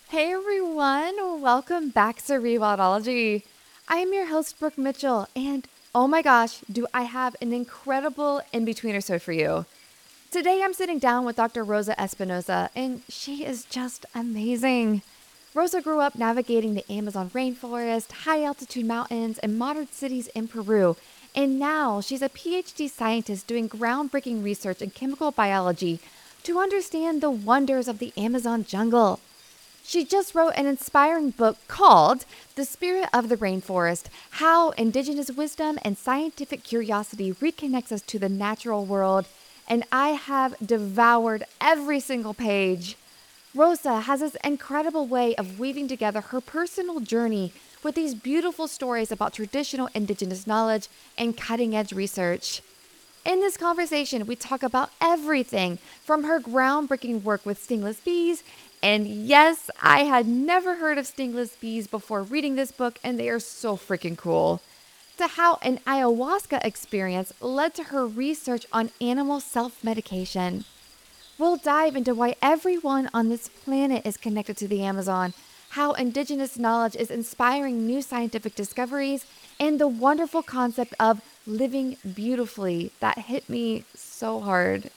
Hey everyone, welcome back to Rewildology. I am your host, Brooke Mitchell, and oh my gosh, do I have an incredible in betweener episode for you. Today I'm sitting down with Dr. Rosa Espinosa, and she is just amazing. Rosa grew up navigating the Amazon rainforest, high altitude mountains, and modern cities in Peru, and now she's a PhD scientist doing groundbreaking research in chemical biology to understand the wonders of the Amazon jungle. She just wrote an inspiring book called The Spirit of the Rainforest: How Indigenous Wisdom and Scientific Curiosity Reconnects Us to the Natural World, and I have devoured every single page. Rosa has this incredible way of weaving together her personal journey with these beautiful stories about traditional indigenous knowledge and cutting edge research. In this conversation, we talk about everything from her groundbreaking work with stingless bees. And yes, I had never heard of stingless bees before reading this book, and they are so freaking cool. To how an ayahuasca experience led to her research on animal self medication. We'll dive into why everyone on this planet is connected to the Amazon, how indigenous knowledge is inspiring new scientific discoveries, and the wonderful concept of living beautifully that hit me so hard.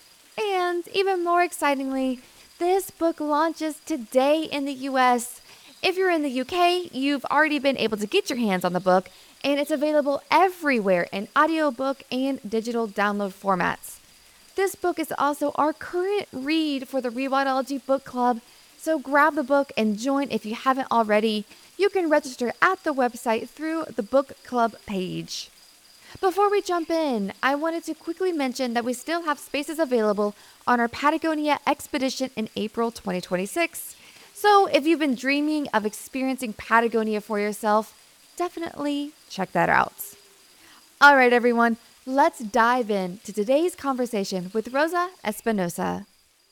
And even more excitingly, this book launches today in the US. If you're in the UK, you've already been able to get your hands on the book, and it's available everywhere in audiobook and digital download formats. This book is also our current read for the Rewildology Book Club, so grab the book and join if you haven't already. You can register at the website through the book club page. Before we jump in, I wanted to quickly mention that we still have spaces available on our Patagonia expedition in April 2026. So if you've been dreaming of experiencing Patagonia for yourself, definitely check that out. All right, everyone, let's dive into today's conversation with Rosa Espinosa.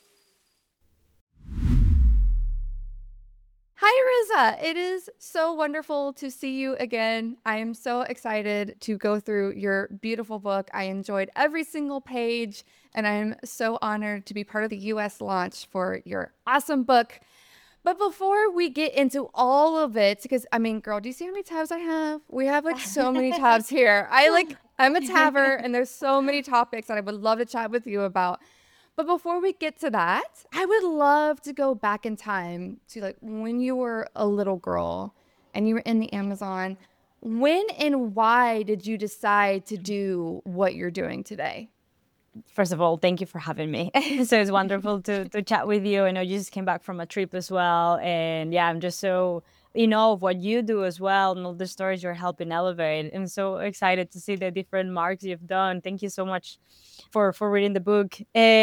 Hi, Rosa. It is so wonderful to see you again. I am so excited to go through your beautiful book. I enjoyed every single page, and I am so honored to be part of the US launch for your awesome book. But before we get into all of it, because I mean, girl, do you see how many tabs I have? We have like so many tabs here. I'm a tabber, and there's so many topics that I would love to chat with you about. But before we get to that, I would love to go back in time to like when you were a little girl and you were in the Amazon. When and why did you decide to do what you're doing today? First of all, thank you for having me. So it's wonderful to chat with you. I know you just came back from a trip as well. And yeah, I'm just so of what you do as well and all the stories you're helping elevate. I'm so excited to see the different marks you've done. Thank you so much for reading the book.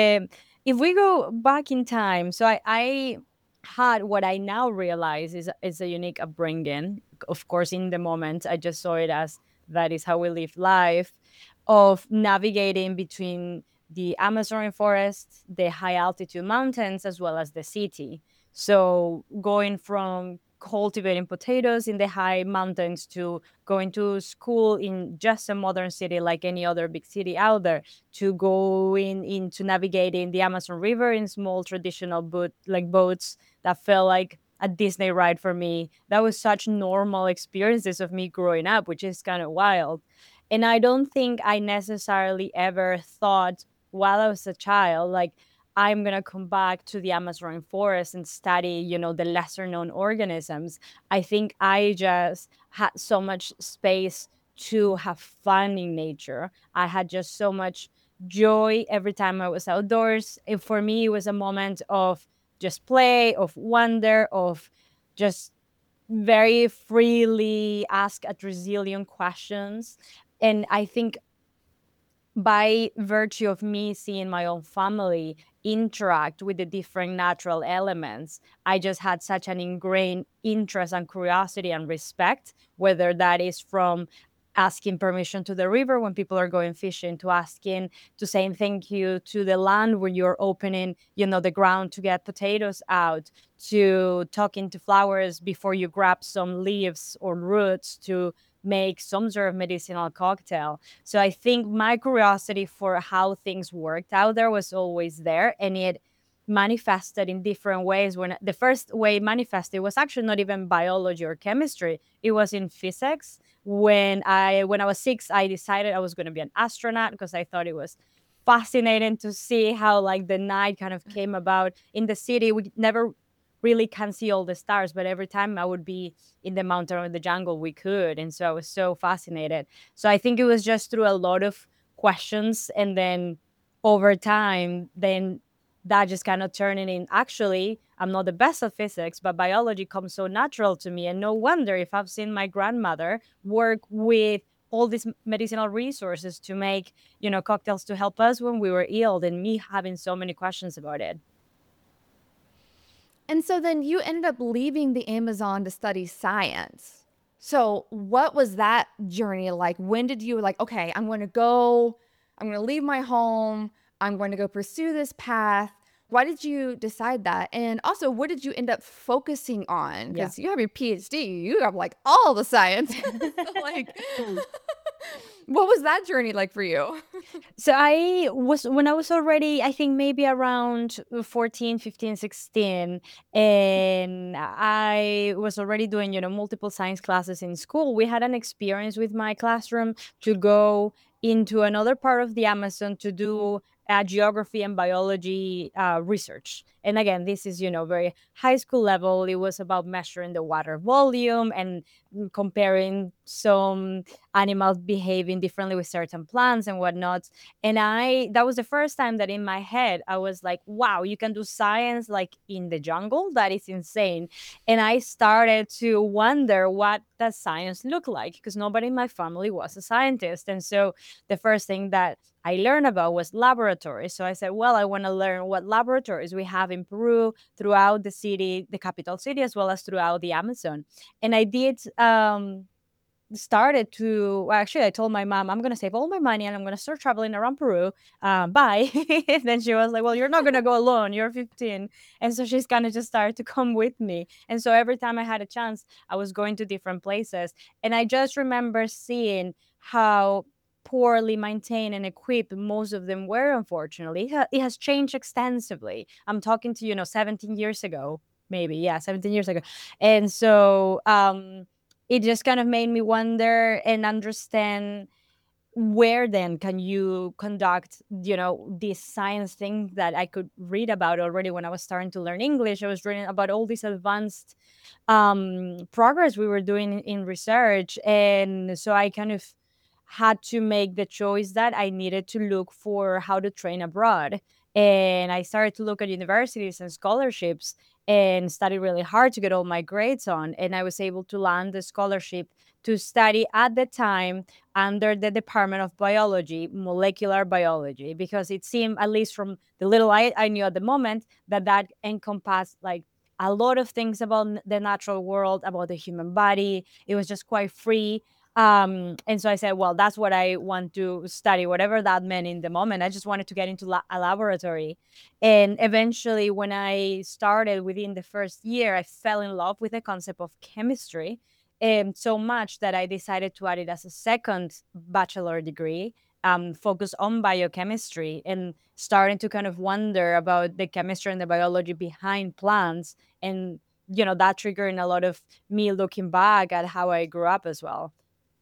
If we go back in time, so I had what I now realize is a unique upbringing. Of course, in the moment, I just saw it as that is how we live life, of navigating between the Amazon forest, the high altitude mountains, as well as the city. So going from cultivating potatoes in the high mountains to going to school in just a modern city like any other big city out there, to going into navigating the Amazon River in small traditional boats that felt like a Disney ride for me. That was such normal experiences of me growing up, which is kind of wild. And I don't think I necessarily ever thought while I was a child, like, I'm going to come back to the Amazon forest and study, the lesser known organisms. I think I just had so much space to have fun in nature. I had just so much joy every time I was outdoors. And for me, it was a moment of just play, of wonder, of just very freely ask at resilient questions. And I think by virtue of me seeing my own family interact with the different natural elements, I just had such an ingrained interest and curiosity and respect, whether that is from asking permission to the river when people are going fishing, to asking, to saying thank you to the land when you're opening, the ground to get potatoes out, to talking to flowers before you grab some leaves or roots to make some sort of medicinal cocktail. So I think my curiosity for how things worked out there was always there, and it manifested in different ways. When the first way it manifested was actually not even biology or chemistry, it was in physics. When I was 6, I decided I was going to be an astronaut because I thought it was fascinating to see how like the night kind of came about in the city. We never really can see all the stars, but every time I would be in the mountain or in the jungle, we could. And so I was so fascinated. So I think it was just through a lot of questions, and then over time, then that just kind of turning in, actually I'm not the best at physics, but biology comes so natural to me. And no wonder if I've seen my grandmother work with all these medicinal resources to make, cocktails to help us when we were ill, and me having so many questions about it. And so then you ended up leaving the Amazon to study science. So what was that journey like? When did you like, okay, I'm going to leave my home, I'm going to go pursue this path. Why did you decide that? And also, what did you end up focusing on? Yeah. Because you have your PhD, you have like all the science. Like, what was that journey like for you? So I was, when I was already, I think maybe around 14, 15, 16, and I was already doing, multiple science classes in school. We had an experience with my classroom to go into another part of the Amazon to do geography and biology research. And again, this is, very high school level. It was about measuring the water volume and comparing some animals behaving differently with certain plants and whatnot. And that was the first time that in my head I was like, wow, you can do science like in the jungle. That is insane. And I started to wonder, what does science look like, because nobody in my family was a scientist. And so the first thing that I learned about was laboratories. So I said, well, I want to learn what laboratories we have in Peru, throughout the city, the capital city, as well as throughout the Amazon. And I did started to, well, actually I told my mom I'm going to save all my money and I'm going to start traveling around Peru. Bye. Then she was like, well, you're not going to go alone, you're 15. And so she's kind of just started to come with me. And so every time I had a chance, I was going to different places. And I just remember seeing how poorly maintained and equipped most of them were. Unfortunately, it has changed extensively. I'm talking to 17 years ago, maybe, yeah, 17 years ago. And so it just kind of made me wonder and understand, where then can you conduct this science thing that I could read about already when I was starting to learn English. I was reading about all this advanced progress we were doing in research. And so I kind of had to make the choice that I needed to look for how to train abroad. And I started to look at universities and scholarships and study really hard to get all my grades on. And I was able to land the scholarship to study at the time under the Department of Biology, molecular biology, because it seemed, at least from the little I knew at the moment, that encompassed like a lot of things about the natural world, about the human body. It was just quite free. And so I said, well, that's what I want to study, whatever that meant in the moment. I just wanted to get into a laboratory. And eventually, when I started within the first year, I fell in love with the concept of chemistry, so much that I decided to add it as a second bachelor degree, focused on biochemistry, and starting to kind of wonder about the chemistry and the biology behind plants. And, that triggering a lot of me looking back at how I grew up as well.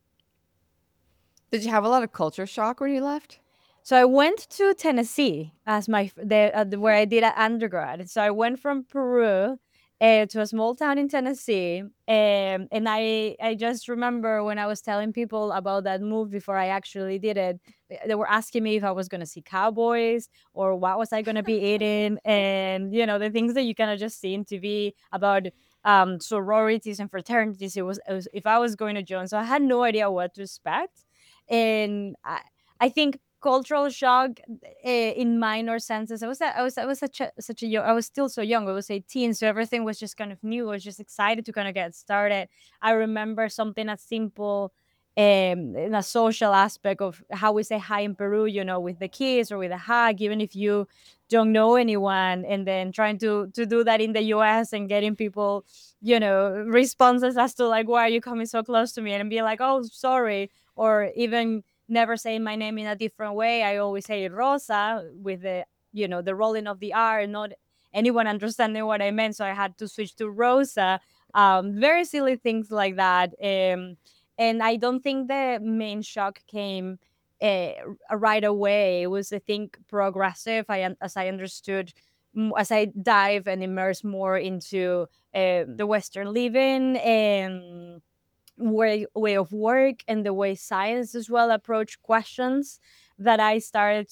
Did you have a lot of culture shock when you left? So I went to Tennessee as where I did an undergrad. So I went from Peru to a small town in Tennessee, and I just remember when I was telling people about that move before I actually did it, they were asking me if I was going to see cowboys or what was I going to be eating, and the things that you kind of just see in TV about sororities and fraternities. It was if I was going to join, so I had no idea what to expect, and I think cultural shock, in minor senses. I was such a young, I was still so young. I was 18, so everything was just kind of new. I was just excited to kind of get started. I remember something as simple, in a social aspect of how we say hi in Peru, with the kiss or with a hug, even if you don't know anyone, and then trying to do that in the US and getting people, responses as to like, why are you coming so close to me, and be like, oh, sorry, or even never saying my name in a different way. I always say Rosa with the rolling of the R, not anyone understanding what I meant. So I had to switch to Rosa. Very silly things like that. And I don't think the main shock came uh, right away. It was, I think, progressive. As I understood, as I dive and immerse more into the Western living and way of work and the way science as well approach questions, that I started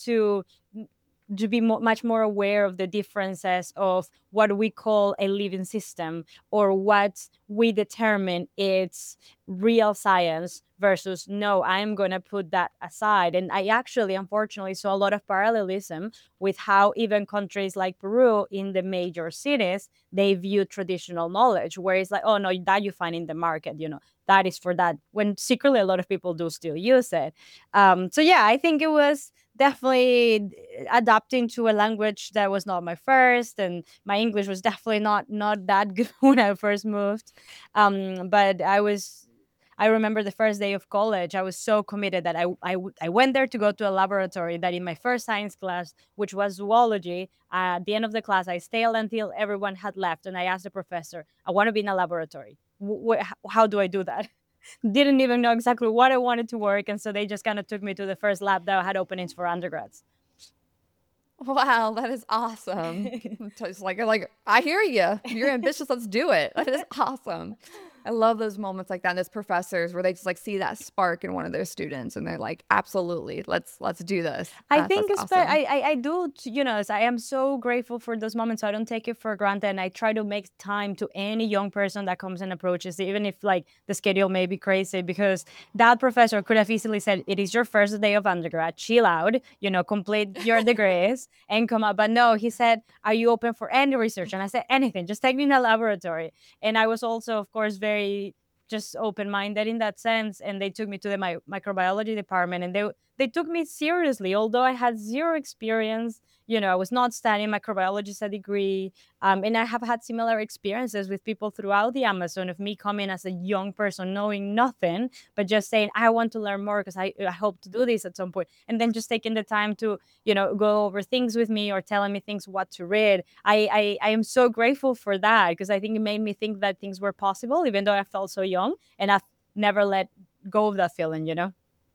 to be much more aware of the differences of what we call a living system, or what we determine it's real science versus no, I'm going to put that aside. And I actually, unfortunately, saw a lot of parallelism with how even countries like Peru in the major cities, they view traditional knowledge, where it's like, oh no, that you find in the market, that is for that, when secretly a lot of people do still use it. So yeah, I think it was definitely adapting to a language that was not my first, and my English was definitely not that good when I first moved. But I remember the first day of college, I was so committed that I went there to go to a laboratory, that in my first science class, which was zoology, at the end of the class, I stayed until everyone had left. And I asked the professor, I want to be in a laboratory. How do I do that? Didn't even know exactly what I wanted to work. And so they just kind of took me to the first lab that had openings for undergrads. Wow, that is awesome. It's like I hear you. You're ambitious. Let's do it. That is awesome. I love those moments like that. And those professors where they just like see that spark in one of their students, and they're like, "Absolutely, let's do this." I That's think awesome. I do, I am so grateful for those moments. So I don't take it for granted. And I try to make time to any young person that comes and approaches, even if like the schedule may be crazy, because that professor could have easily said, it is your first day of undergrad, chill out, complete your degrees and come up. But no, he said, are you open for any research? And I said, anything, just take me in a laboratory. And I was also, of course, very just open-minded in that sense, and they took me to the microbiology department, and they took me seriously, although I had zero experience. I was not studying microbiology as a degree. And I have had similar experiences with people throughout the Amazon, of me coming as a young person, knowing nothing, but just saying, I want to learn more because I hope to do this at some point. And then just taking the time to, go over things with me, or telling me things what to read. I am so grateful for that, because I think it made me think that things were possible, even though I felt so young, and I've never let go of that feeling.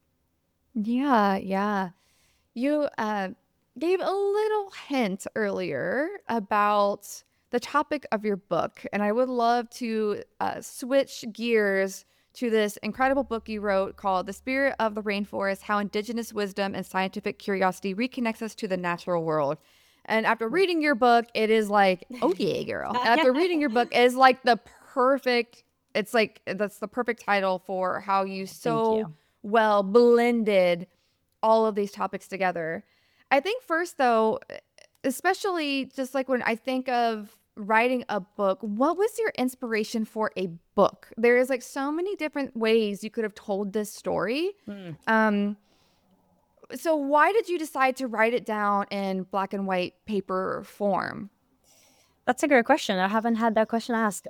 Yeah, yeah. You gave a little hint earlier about the topic of your book, and I would love to switch gears to this incredible book you wrote called The Spirit of the Rainforest: How Indigenous Wisdom and Scientific Curiosity Reconnects Us to the Natural World. And after reading your book, it is like, oh yeah, girl. After reading your book, it is like the perfect, it's like that's the perfect title for how you Thank so you. well blended all of these topics together. I think first though, especially just like when I think of writing a book, what was your inspiration for a book? There is like so many different ways you could have told this story. Mm. Um, so why did you decide to write it down in black and white paper form? That's a great question. I haven't had that question asked.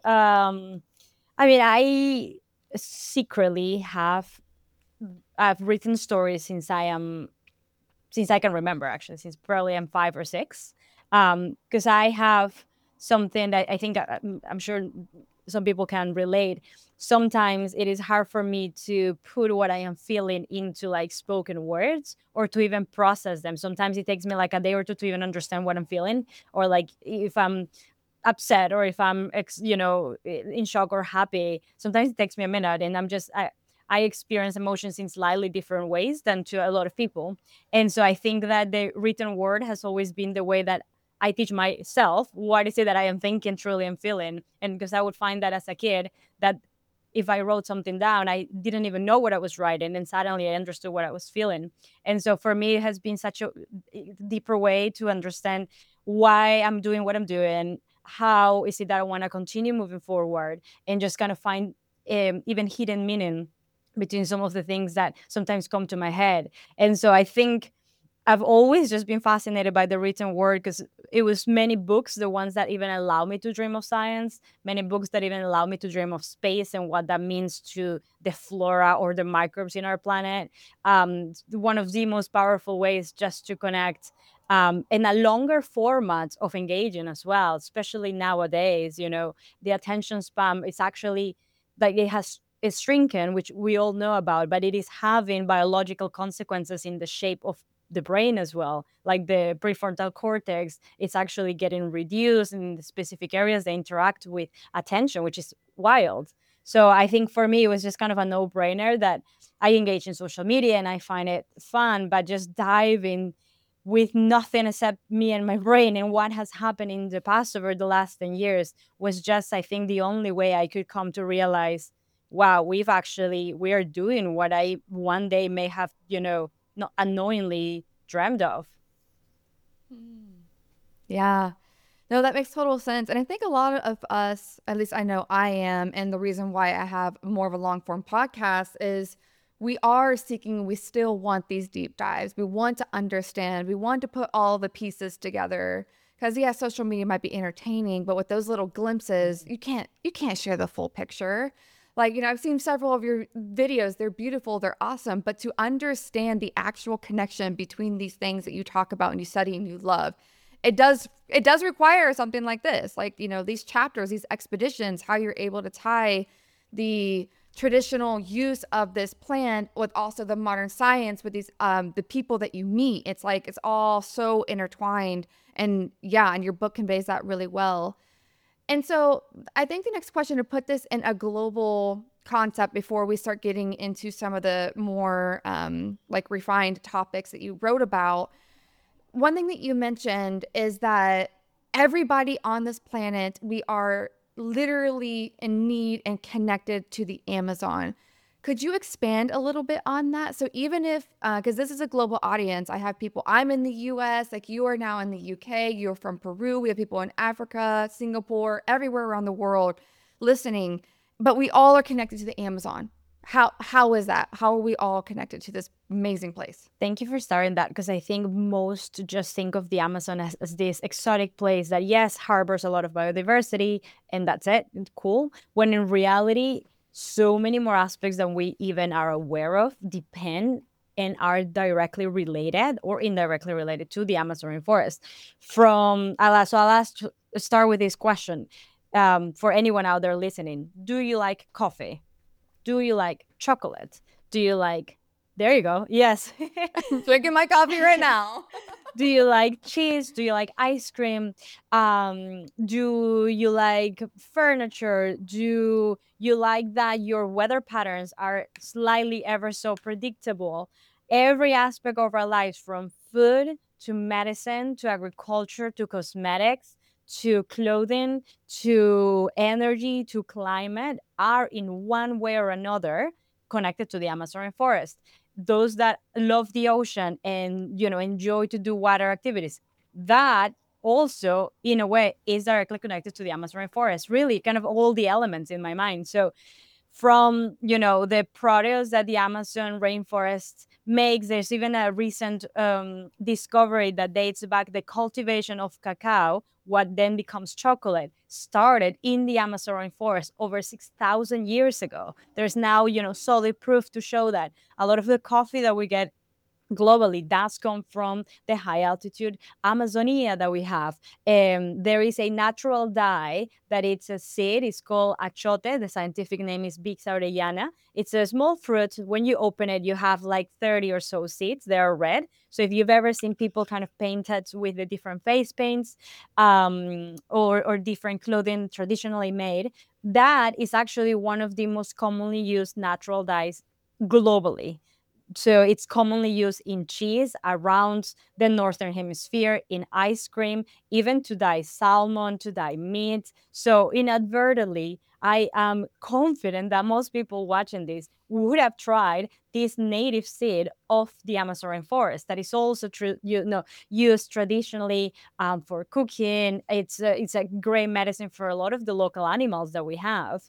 I mean, I secretly I've written stories since I can remember, actually, since probably I'm 5 or 6. Because I have something that I think I'm sure some people can relate. Sometimes it is hard for me to put what I am feeling into like spoken words, or to even process them. Sometimes it takes me like a day or two to even understand what I'm feeling, or like if I'm upset, or if I'm in shock or happy. Sometimes it takes me a minute, and I experience emotions in slightly different ways than to a lot of people. And so I think that the written word has always been the way that I teach myself what is it that I am thinking, truly am feeling. And because I would find that as a kid, that if I wrote something down, I didn't even know what I was writing, and suddenly I understood what I was feeling. And so for me, it has been such a deeper way to understand why I'm doing what I'm doing, how is it that I want to continue moving forward, and just kind of find even hidden meaning between some of the things that sometimes come to my head. And so I think I've always just been fascinated by the written word, because it was many books, the ones that even allow me to dream of science, many books that even allow me to dream of space and what that means to the flora or the microbes in our planet. One of the most powerful ways just to connect and a longer format of engaging as well, especially nowadays. The attention span is actually like is shrinking, which we all know about, but it is having biological consequences in the shape of the brain as well. Like the prefrontal cortex, it's actually getting reduced in the specific areas they interact with attention, which is wild. So I think for me, it was just kind of a no brainer that I engage in social media and I find it fun, but just diving with nothing except me and my brain and what has happened in the past over the last 10 years was just, I think, the only way I could come to realize, wow, we are doing what I one day may have, not unknowingly dreamed of. Yeah. No, that makes total sense. And I think a lot of us, at least I know I am, and the reason why I have more of a long form podcast is we are seeking, we still want these deep dives. We want to understand, we want to put all the pieces together. Because yeah, social media might be entertaining, but with those little glimpses, you can't share the full picture. Like, I've seen several of your videos. They're beautiful, they're awesome, but to understand the actual connection between these things that you talk about and you study and you love, it does require something like this, like these chapters, these expeditions, how you're able to tie the traditional use of this plant with also the modern science with these the people that you meet. It's like it's all so intertwined, and yeah, and your book conveys that really well. And so I think the next question, to put this in a global concept before we start getting into some of the more like refined topics that you wrote about, one thing that you mentioned is that everybody on this planet, we are literally in need and connected to the Amazon. Could you expand a little bit on that? So even if, because this is a global audience, I have people, I'm in the US, like you are now in the UK, you're from Peru, we have people in Africa, Singapore, everywhere around the world listening, but we all are connected to the Amazon. How is that? How are we all connected to this amazing place? Thank you for starting that, because I think most just think of the Amazon as this exotic place that, yes, harbors a lot of biodiversity and that's it. It's cool. When in reality, so many more aspects than we even are aware of depend and are directly related or indirectly related to the Amazon rainforest. Start with this question, for anyone out there listening: do you like coffee? Do you like chocolate? Do you like, there you go. Yes. Drinking my coffee right now. Do you like cheese? Do you like ice cream? Do you like furniture? Do you like that your weather patterns are slightly ever so predictable? Every aspect of our lives, from food to medicine to agriculture to cosmetics to clothing to energy to climate, are in one way or another connected to the Amazon forest. Those that love the ocean and enjoy to do water activities, that also in a way is directly connected to the Amazon forest. Really, kind of all the elements in my mind. So from the produce that the Amazon rainforest makes, there's even a recent discovery that dates back the cultivation of cacao, what then becomes chocolate, started in the Amazon rainforest over 6,000 years ago. There's now solid proof to show that a lot of the coffee that we get globally does come from the high altitude Amazonia that we have. There is a natural dye that it's a seed. It's called achote. The scientific name is Bix orellana. It's a small fruit. When you open it, you have like 30 or so seeds. They are red. So if you've ever seen people kind of painted with the different face paints, or different clothing traditionally made, that is actually one of the most commonly used natural dyes globally. So it's commonly used in cheese around the northern hemisphere, in ice cream, even to dye salmon, to dye meat. So inadvertently, I am confident that most people watching this would have tried this native seed of the Amazon rainforest that is also used traditionally for cooking. It's a great medicine for a lot of the local animals that we have.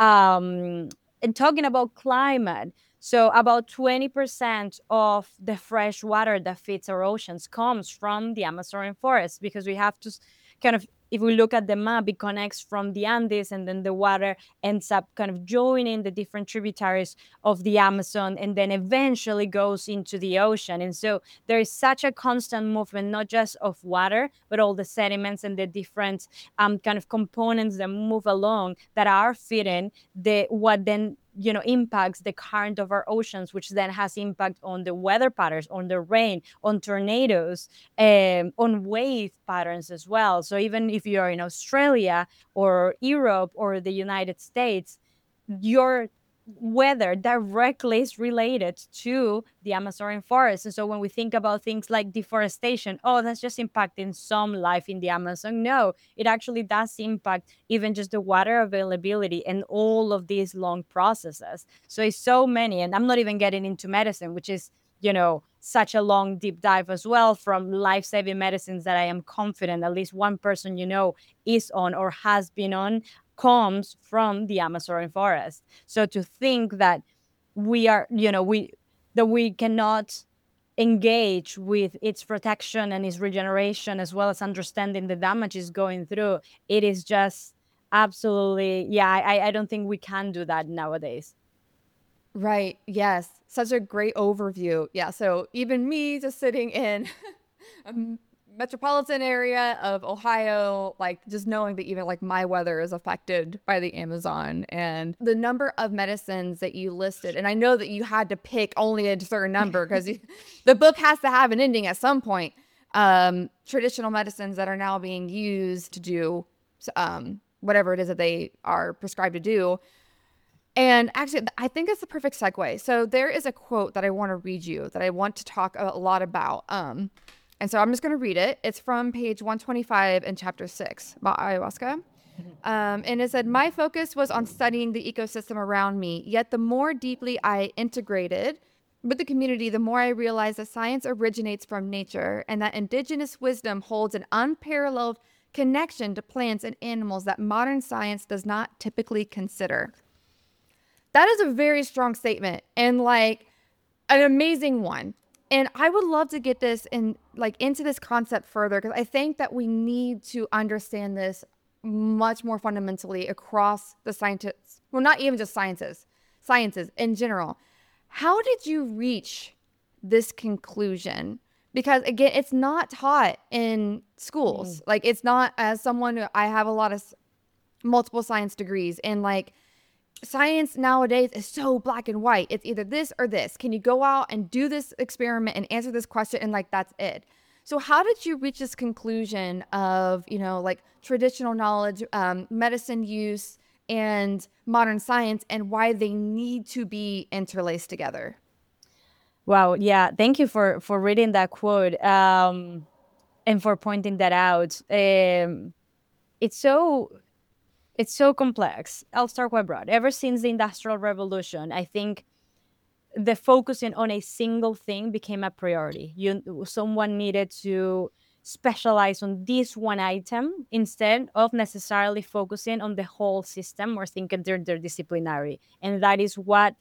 And talking about climate, so about 20% of the fresh water that feeds our oceans comes from the Amazon rainforest, because we have to kind of if we look at the map, it connects from the Andes, and then the water ends up kind of joining the different tributaries of the Amazon, and then eventually goes into the ocean. And so there is such a constant movement, not just of water, but all the sediments and the different kind of components that move along that are feeding the what then impacts the current of our oceans, which then has impact on the weather patterns, on the rain, on tornadoes, on wave patterns as well. So even if you're in Australia or Europe or the United States, your weather directly is related to the Amazon forest. And so when we think about things like deforestation, oh, that's just impacting some life in the Amazon. No, it actually does impact even just the water availability and all of these long processes. So it's so many, and I'm not even getting into medicine, which is such a long deep dive as well, from life-saving medicines that I am confident at least one person is on or has been on, comes from the Amazon forest. So to think that we are, that we cannot engage with its protection and its regeneration, as well as understanding the damage it's going through, it is just absolutely, yeah, I don't think we can do that nowadays. Right. Yes. Such a great overview. Yeah. So even me just sitting in a metropolitan area of Ohio, like just knowing that even like my weather is affected by the Amazon and the number of medicines that you listed. And I know that you had to pick only a certain number because the book has to have an ending at some point. Traditional medicines that are now being used to do whatever it is that they are prescribed to do. And actually, I think it's the perfect segue. So there is a quote that I want to read you that I want to talk a lot about. And so I'm just going to read it. It's from page 125 in chapter 6 about ayahuasca. And it said, "My focus was on studying the ecosystem around me, yet the more deeply I integrated with the community, the more I realized that science originates from nature and that indigenous wisdom holds an unparalleled connection to plants and animals that modern science does not typically consider." That is a very strong statement and like an amazing one. And I would love to get this in like into this concept further because I think that we need to understand this much more fundamentally across the scientists. Well, not even just sciences in general. How did you reach this conclusion? Because again, it's not taught in schools. Like it's not, as someone who I have a lot of multiple science degrees, and like science nowadays is so black and white. It's either this or this. Can you go out and do this experiment and answer this question and like that's it? So how did you reach this conclusion of, like traditional knowledge, medicine use, and modern science, and why they need to be interlaced together? Wow, yeah, thank you for reading that quote, and for pointing that out. It's so it's so complex. I'll start quite broad. Ever since the Industrial Revolution, I think the focusing on a single thing became a priority. Someone needed to specialize on this one item instead of necessarily focusing on the whole system or thinking they're interdisciplinary. And that is what,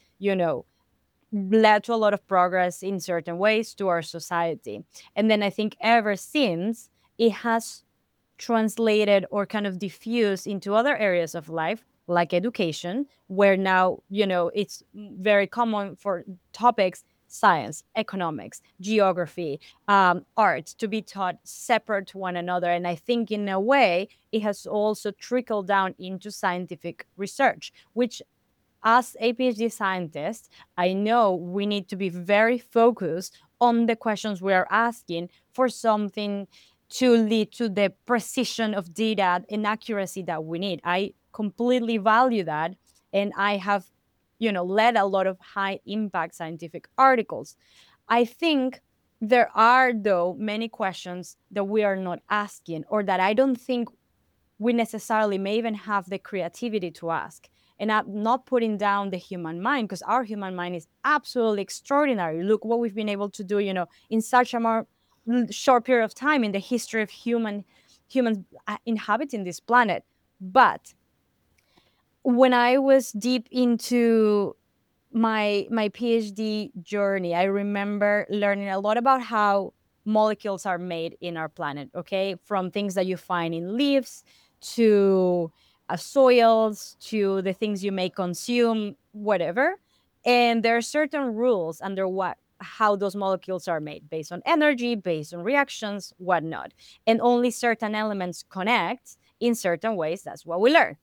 led to a lot of progress in certain ways to our society. And then I think ever since, it has translated or kind of diffused into other areas of life, like education, where now, it's very common for topics, science, economics, geography, art, to be taught separate to one another. And I think in a way, it has also trickled down into scientific research, which, as a PhD scientist, I know we need to be very focused on the questions we are asking for something to lead to the precision of data and accuracy that we need. I completely value that. And I have, led a lot of high impact scientific articles. I think there are, though, many questions that we are not asking, or that I don't think we necessarily may even have the creativity to ask. And I'm not putting down the human mind, because our human mind is absolutely extraordinary. Look what we've been able to do, in such a more short period of time in the history of humans inhabiting this planet. But when I was deep into my PhD journey, I remember learning a lot about how molecules are made in our planet, okay? From things that you find in leaves to soils to the things you may consume, whatever. And there are certain rules under how those molecules are made based on energy, based on reactions, whatnot. And only certain elements connect in certain ways. That's what we learn.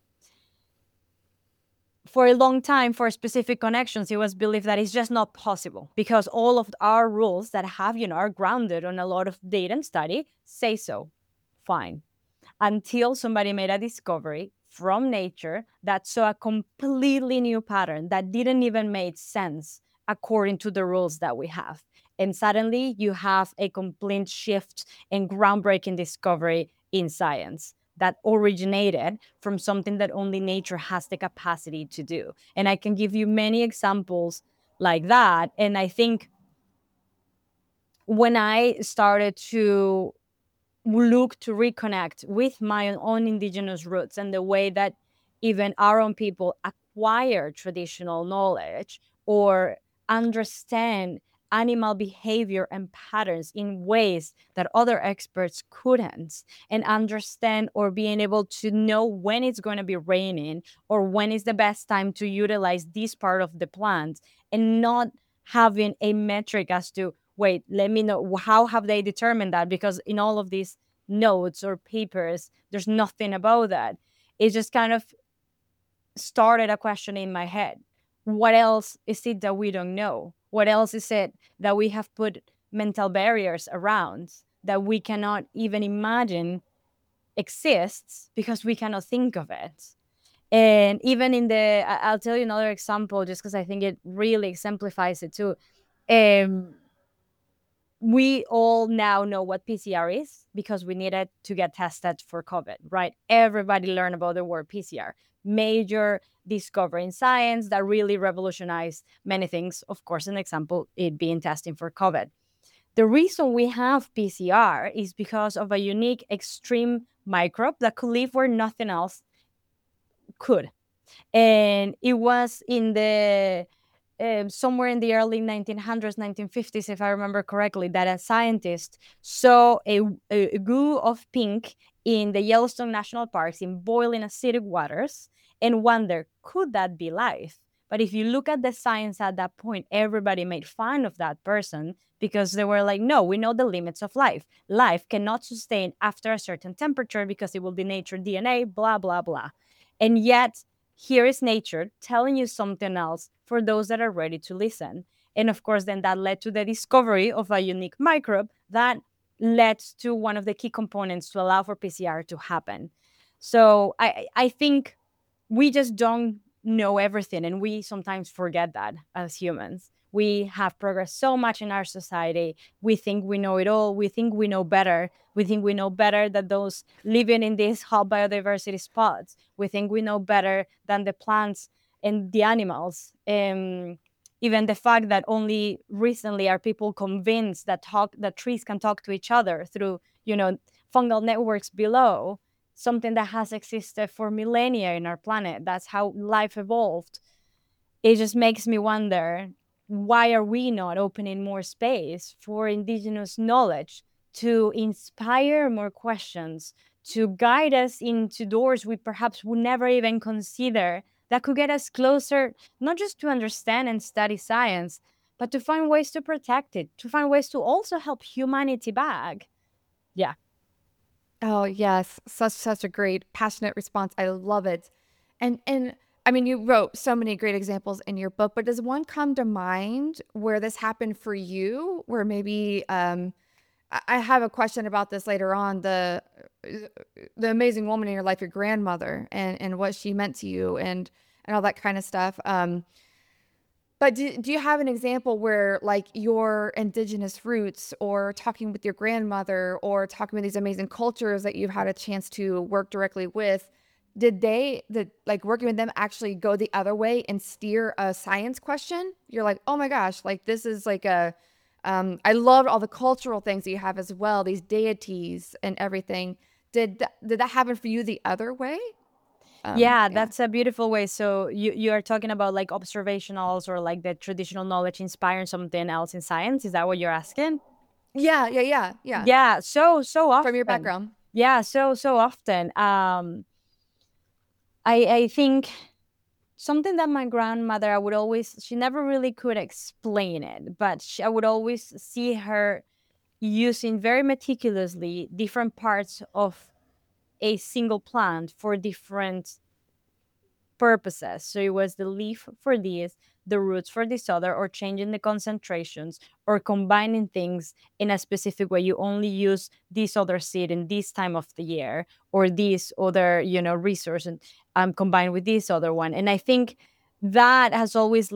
For a long time, for specific connections, it was believed that it's just not possible because all of our rules that have, are grounded on a lot of data and study say so. Fine. Until somebody made a discovery from nature that saw a completely new pattern that didn't even make sense according to the rules that we have. And suddenly you have a complete shift and groundbreaking discovery in science that originated from something that only nature has the capacity to do. And I can give you many examples like that. And I think when I started to look to reconnect with my own indigenous roots and the way that even our own people acquire traditional knowledge or understand animal behavior and patterns in ways that other experts couldn't, and understand or being able to know when it's going to be raining or when is the best time to utilize this part of the plant, and not having a metric as to, wait, let me know how have they determined that, because in all of these notes or papers there's nothing about that. It just kind of started a question in my head. What else is it that we don't know? What else is it that we have put mental barriers around that we cannot even imagine exists because we cannot think of it? And even I'll tell you another example just because I think it really exemplifies it too. We all now know what PCR is because we needed to get tested for COVID, right? Everybody learned about the word PCR. Major discovery in science that really revolutionized many things. Of course, an example, it being testing for COVID. The reason we have PCR is because of a unique extreme microbe that could live where nothing else could. And it was in the somewhere in the early 1900s, 1950s, if I remember correctly, that a scientist saw a goo of pink in the Yellowstone National Parks in boiling acidic waters and wondered, could that be life? But if you look at the science at that point, everybody made fun of that person because they were like, no, we know the limits of life. Life cannot sustain after a certain temperature because it will denature DNA, blah, blah, blah. And yet, here is nature telling you something else for those that are ready to listen. And of course, then that led to the discovery of a unique microbe that led to one of the key components to allow for PCR to happen. So I think we just don't know everything, and we sometimes forget that as humans. We have progressed so much in our society. We think we know it all. We think we know better. We think we know better than those living in these hot biodiversity spots. We think we know better than the plants and the animals. Even the fact that only recently are people convinced that trees can talk to each other through, fungal networks below, something that has existed for millennia in our planet. That's how life evolved. It just makes me wonder, why are we not opening more space for indigenous knowledge to inspire more questions, to guide us into doors we perhaps would never even consider, that could get us closer, not just to understand and study science, but to find ways to protect it, to find ways to also help humanity back. Yeah. Oh, yes. Such a great passionate response. I love it. And I mean, you wrote so many great examples in your book, but does one come to mind where this happened for you, where maybe I have a question about this later on, the amazing woman in your life, your grandmother, and what she meant to you and all that kind of stuff. But do you have an example where, like, your indigenous roots or talking with your grandmother or talking with these amazing cultures that you've had a chance to work directly with, like working with them actually go the other way and steer a science question? You're like, oh my gosh, like this is like I loved all the cultural things that you have as well, these deities and everything. Did that happen for you the other way? Yeah, Yeah. that's a beautiful way. So you are talking about like observationals or like the traditional knowledge inspiring something else in science. Is that what you're asking? Yeah, yeah, yeah, yeah. Yeah, so From your often. background. Yeah, so often. I think something that my grandmother, I would always, she never really could explain it, but I would always see her using very meticulously different parts of a single plant for different purposes. So it was the leaf for this, the roots for this other, or changing the concentrations, or combining things in a specific way. You only use this other seed in this time of the year, or this other, resource, and combined with this other one. And I think that has always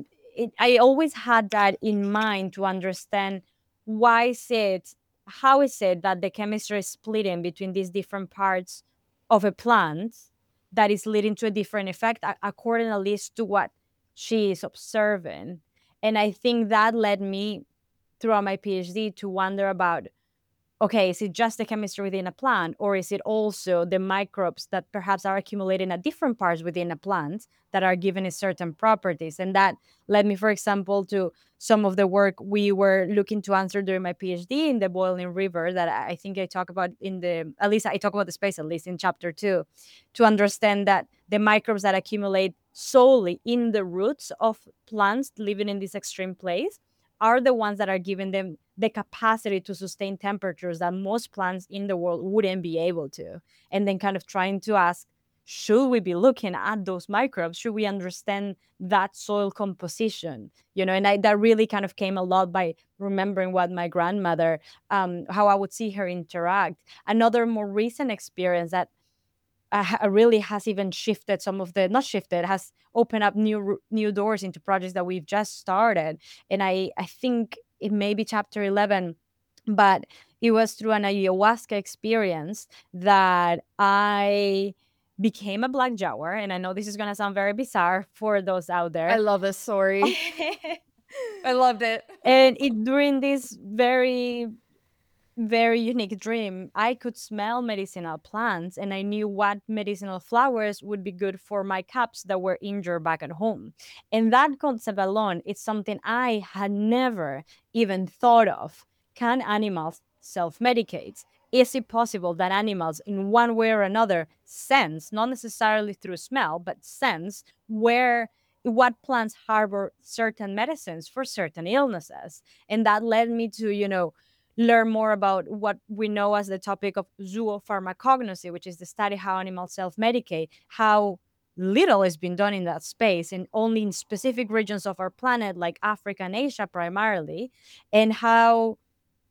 I always had that in mind to understand why is it, how is it that the chemistry is splitting between these different parts of a plant that is leading to a different effect according at least to what she is observing. And I think that led me throughout my PhD to wonder about, okay, is it just the chemistry within a plant, or is it also the microbes that perhaps are accumulating at different parts within a plant that are given it certain properties? And that led me, for example, to some of the work we were looking to answer during my PhD in the boiling river that I think I talk about at least I talk about the space, at least in chapter 2, to understand that the microbes that accumulate solely in the roots of plants living in this extreme place are the ones that are giving them the capacity to sustain temperatures that most plants in the world wouldn't be able to. And then kind of trying to ask, should we be looking at those microbes? Should we understand that soil composition? That really kind of came a lot by remembering what my grandmother, how I would see her interact. Another more recent experience that really has even shifted some of the, not shifted, has opened up new doors into projects that we've just started. And I think it may be chapter 11, but it was through an ayahuasca experience that I became a black jaguar. And I know this is going to sound very bizarre for those out I there. love this story. I loved it. And during this very unique dream, I could smell medicinal plants, and I knew what medicinal flowers would be good for my cats that were injured back at home. And that concept alone is something I had never even thought of. Can animals self medicate? Is it possible that animals, in one way or another, sense, not necessarily through smell, but sense what plants harbor certain medicines for certain illnesses? And that led me to, learn more about what we know as the topic of zoopharmacognosy, which is the study how animals self-medicate, how little has been done in that space, and only in specific regions of our planet, like Africa and Asia primarily, and how,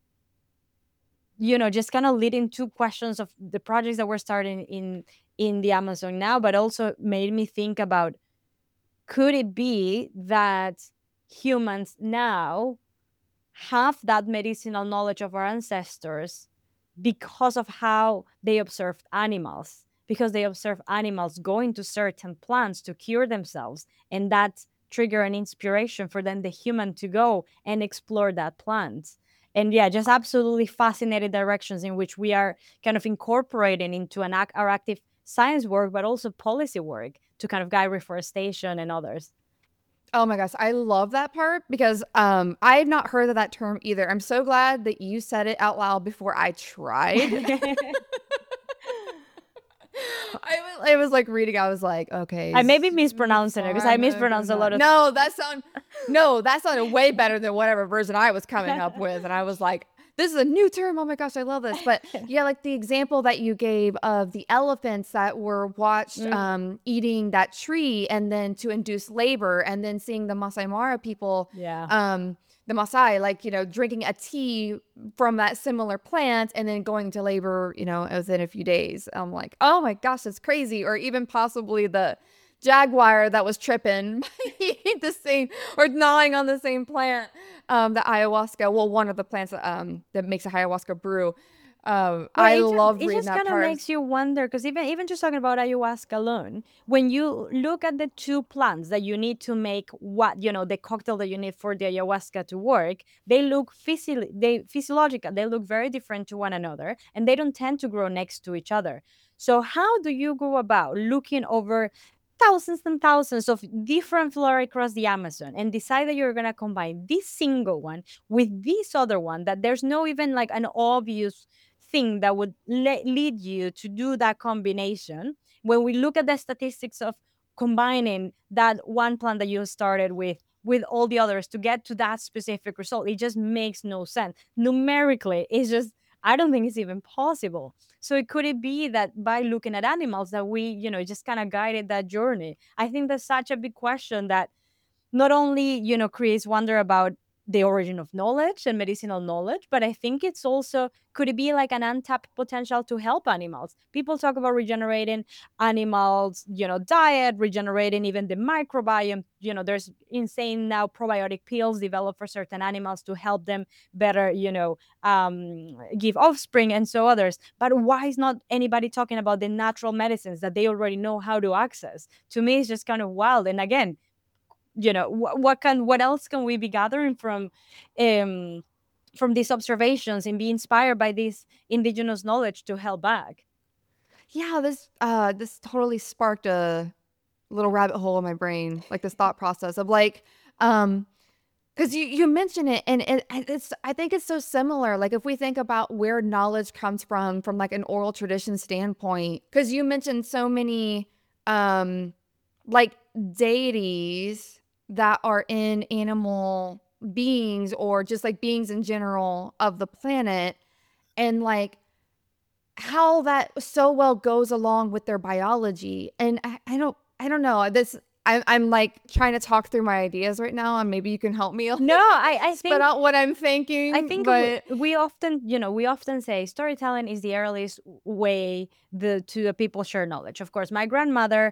just kind of leading to questions of the projects that we're starting in the Amazon now, but also made me think about, could it be that humans now have that medicinal knowledge of our ancestors because of how they observed animals, because they observed animals going to certain plants to cure themselves, and that trigger an inspiration for then the human to go and explore that plant. And yeah, just absolutely fascinating directions in which we are kind of incorporating into our active science work, but also policy work to kind of guide reforestation and others. Oh my gosh, I love that part because I had not heard of that term either. I'm so glad that you said it out loud before I tried. I was like reading, I was like, okay, I may be mispronouncing it because I mispronounce a lot of. No, that sounded way better than whatever version I was coming up with. And I was like, this is a new term. Oh my gosh, I love this. But yeah, like the example that you gave of the elephants that were watched eating that tree and then to induce labor, and then seeing the Masai Mara people, Yeah. the Maasai, like, drinking a tea from that similar plant and then going to labor, within a few days. I'm like, oh my gosh, that's crazy. Or even possibly the jaguar that was tripping eating the same or gnawing on the same plant, the ayahuasca. Well, one of the plants that makes a ayahuasca brew. Well, I love it reading just that kind of part. makes you wonder because even just talking about ayahuasca alone, when you look at the two plants that you need to make the cocktail that you need for the ayahuasca to work, they look physiological. They look very different to one another, and they don't tend to grow next to each other. So how do you go about looking over thousands and thousands of different flora across the Amazon and decide that you're going to combine this single one with this other one, that there's no even like an obvious thing that would lead you to do that combination. When we look at the statistics of combining that one plant that you started with all the others to get to that specific result, it just makes no sense. Numerically, it's just, I don't think it's even possible. So it could it be that by looking at animals that we, just kind of guided that journey? I think that's such a big question that not only, creates wonder about the origin of knowledge and medicinal knowledge, but I think it's also, could it be like an untapped potential to help animals? People talk about regenerating animals, diet, regenerating even the microbiome. There's insane now probiotic pills developed for certain animals to help them better, give offspring and so others. But why is not anybody talking about the natural medicines that they already know how to access? To me, it's just kind of wild. And again, what else can we be gathering from these observations and be inspired by this indigenous knowledge to help back? Yeah, this totally sparked a little rabbit hole in my brain, like this thought process of like, because you mention it, and it's I think it's so similar. Like if we think about where knowledge comes from like an oral tradition standpoint, because you mentioned so many like deities that are in animal beings or just like beings in general of the planet, and like how that so well goes along with their biology. And I don't know. I'm like trying to talk through my ideas right now, and maybe you can help me No, I spit think out what I'm I thinking. think But we often say storytelling is the earliest way the people share knowledge. Of course, my grandmother,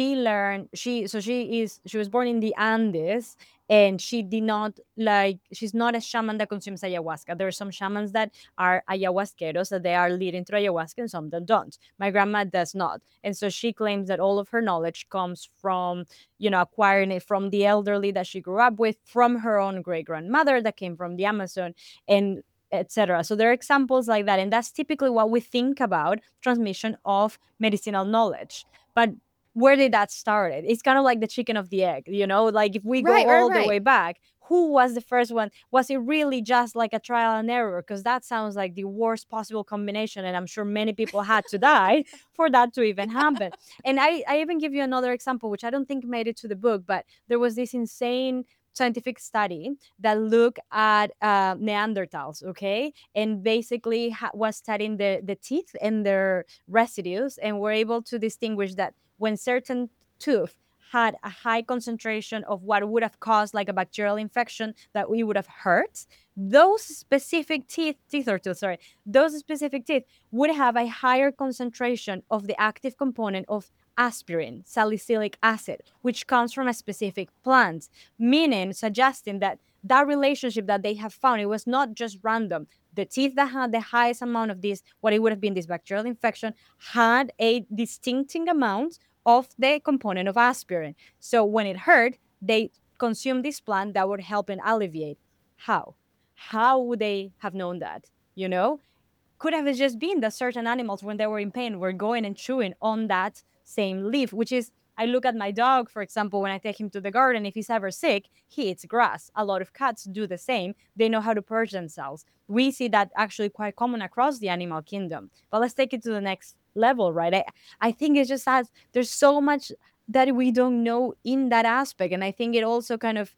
she was born in the Andes, and she did not like she's not a shaman that consumes ayahuasca. There are some shamans that are ayahuasqueros, that they are leading through ayahuasca, and some that don't. My grandma does not, and so she claims that all of her knowledge comes from, acquiring it from the elderly that she grew up with, from her own great grandmother that came from the Amazon, and etc. So there are examples like that, and that's typically what we think about transmission of medicinal knowledge. But where did that started? It's kind of like the chicken of the egg, like if we go right, right, all the right. way back, who was the first one? Was it really just like a trial and error? Because that sounds like the worst possible combination, and I'm sure many people had to die for that to even happen. And I even give you another example, which I don't think made it to the book, but there was this insane scientific study that looked at Neanderthals, okay, and basically was studying the teeth and their residues, and were able to distinguish that when certain tooth had a high concentration of what would have caused like a bacterial infection that we would have hurt, those specific those specific teeth would have a higher concentration of the active component of aspirin, salicylic acid, which comes from a specific plant, meaning suggesting that that relationship that they have found, it was not just random. The teeth that had the highest amount of this, what it would have been this bacterial infection, had a distinctive amount of the component of aspirin. So when it hurt, they consumed this plant that would help and alleviate. How? How would they have known that? Could have just been that certain animals, when they were in pain, were going and chewing on that same leaf, which is, I look at my dog, for example, when I take him to the garden, if he's ever sick, he eats grass. A lot of cats do the same. They know how to purge themselves. We see that actually quite common across the animal kingdom. But let's take it to the next level, right? I think it just has, there's so much that we don't know in that aspect. And I think it also kind of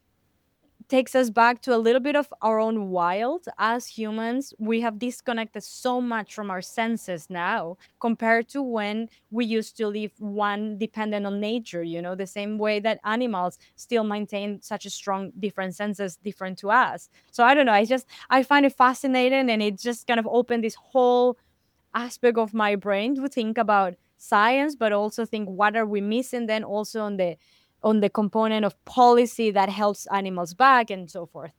takes us back to a little bit of our own wild. As humans, we have disconnected so much from our senses now compared to when we used to live one dependent on nature, the same way that animals still maintain such a strong different senses different to us. So I don't know, I find it fascinating, and it just kind of opened this whole aspect of my brain to think about science, but also think what are we missing then also on the component of policy that helps animals back and so forth.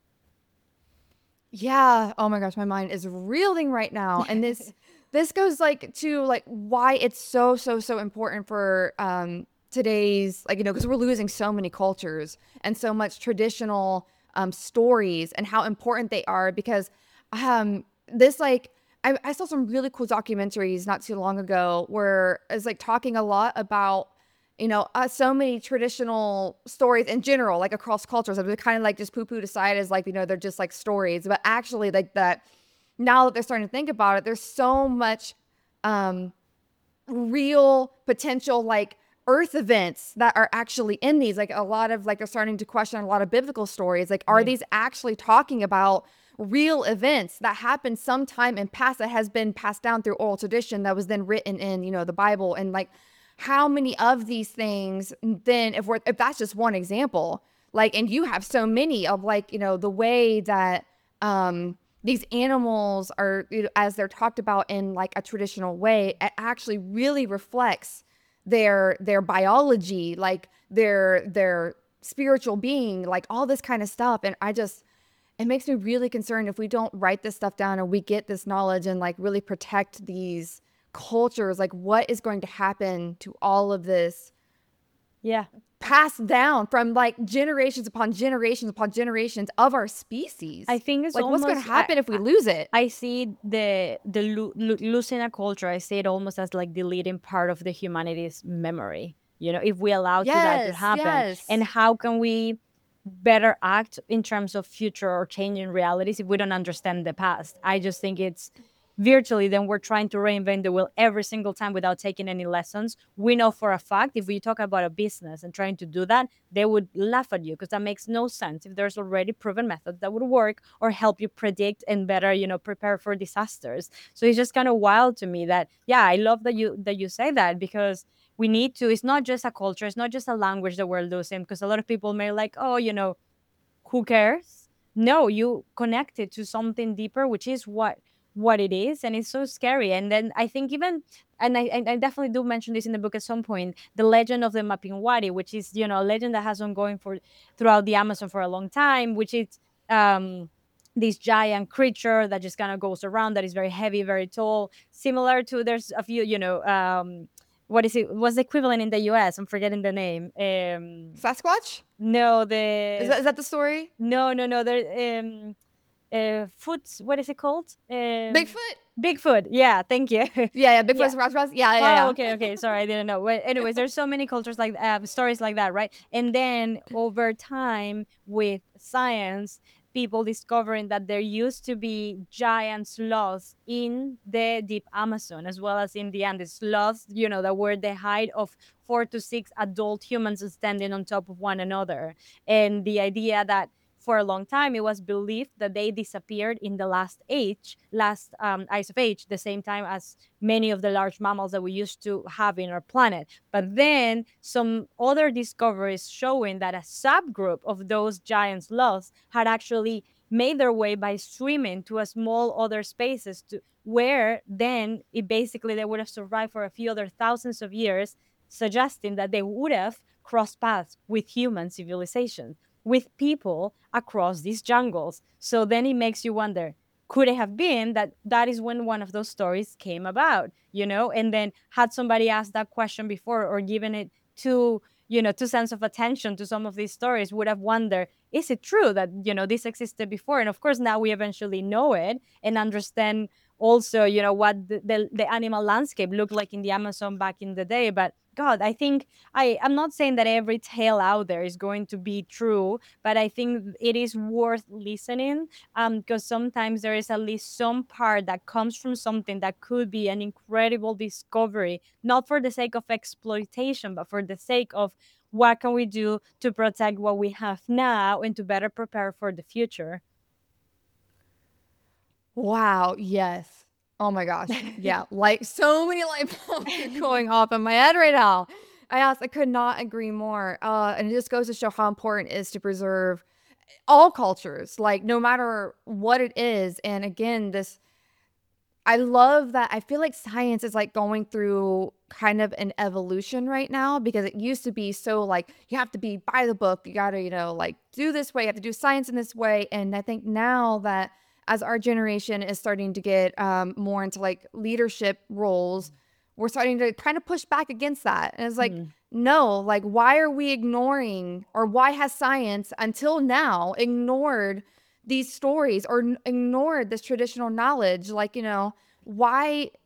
Yeah. Oh my gosh, my mind is reeling right now. And this goes like to like why it's so important for today's, like, because we're losing so many cultures and so much traditional stories, and how important they are. Because this like I saw some really cool documentaries not too long ago where it's like talking a lot about so many traditional stories in general, like across cultures, they're kind of like just poo-pooed aside as like, they're just like stories. But actually, like that, now that they're starting to think about it, there's so much real potential like earth events that are actually in these. Like a lot of like they're starting to question a lot of biblical stories. Like, are Right. these actually talking about real events that happened sometime in past that has been passed down through oral tradition that was then written in, the Bible? And like how many of these things then, if that's just one example, like, and you have so many of like, the way that these animals are, as they're talked about in like a traditional way, it actually really reflects their biology, like their spiritual being, like all this kind of stuff. And it makes me really concerned if we don't write this stuff down and we get this knowledge and like really protect these cultures, like what is going to happen to all of this Yeah. passed down from like generations upon generations upon generations of our species. I think it's Like what's going to almost happen if we lose it? I see losing a culture. I see it almost as like deleting part of the humanity's memory. If we allow to that to Yes, happen, and yes. how can we better act in terms of future or changing realities if we don't understand the past? I just think it's virtually then we're trying to reinvent the wheel every single time without taking any lessons. We know for a fact if we talk about a business and trying to do that, they would laugh at you because that makes no sense if there's already proven methods that would work or help you predict and better, prepare for disasters. So it's just kind of wild to me that, yeah, I love that you say that, because we need to, it's not just a culture, it's not just a language that we're losing, because a lot of people may like, oh, who cares? No, you connect it to something deeper, which is what it is, and it's so scary. And then I think even, and I definitely do mention this in the book at some point, the legend of the Mapinguari, which is a legend that has been ongoing for throughout the Amazon for a long time, which is this giant creature that just kind of goes around, that is very heavy, very tall, similar to, there's a few, what is it? What's the equivalent in the US? I'm forgetting the name. Sasquatch? No, Is that the story? no. There, foot. What is it called? Bigfoot? Bigfoot. Yeah, thank you. Yeah, Yeah. Bigfoot's Rasmus. Yeah, yeah, Oh, yeah. okay. Sorry, I didn't know. But anyways, there's so many cultures like stories like that, right? And then over time, with science, people discovering that there used to be giant sloths in the deep Amazon as well as in the Andes. Sloths, that were the height of 4 to 6 adult humans standing on top of one another. And the idea that for a long time it was believed that they disappeared in the last ice of age, the same time as many of the large mammals that we used to have in our planet. But then some other discoveries showing that a subgroup of those giant sloths had actually made their way by swimming to a small other spaces, to where then it basically they would have survived for a few other thousands of years, suggesting that they would have crossed paths with human civilization, with people across these jungles. So then it makes you wonder, could it have been that is when one of those stories came about, and then had somebody asked that question before or given it two sense of attention to some of these stories, would have wondered, is it true that this existed before? And of course now we eventually know it and understand also what the animal landscape looked like in the Amazon back in the day. But God, I think I'm not saying that every tale out there is going to be true, but I think it is worth listening, because sometimes there is at least some part that comes from something that could be an incredible discovery, not for the sake of exploitation, but for the sake of what can we do to protect what we have now and to better prepare for the future. Wow, yes. Oh my gosh. Yeah, like so many light bulbs are going off in my head right now. I could not agree more. And it just goes to show how important it is to preserve all cultures, like no matter what it is. And again, I love that. I feel like science is like going through kind of an evolution right now, because it used to be so like you have to be by the book, you got to, like do this way, you have to do science in this way. And I think now that as our generation is starting to get more into like leadership roles, we're starting to kind of push back against that. And it's like, Mm. no, like why are we ignoring, or why has science until now ignored these stories or ignored this traditional knowledge? Like, why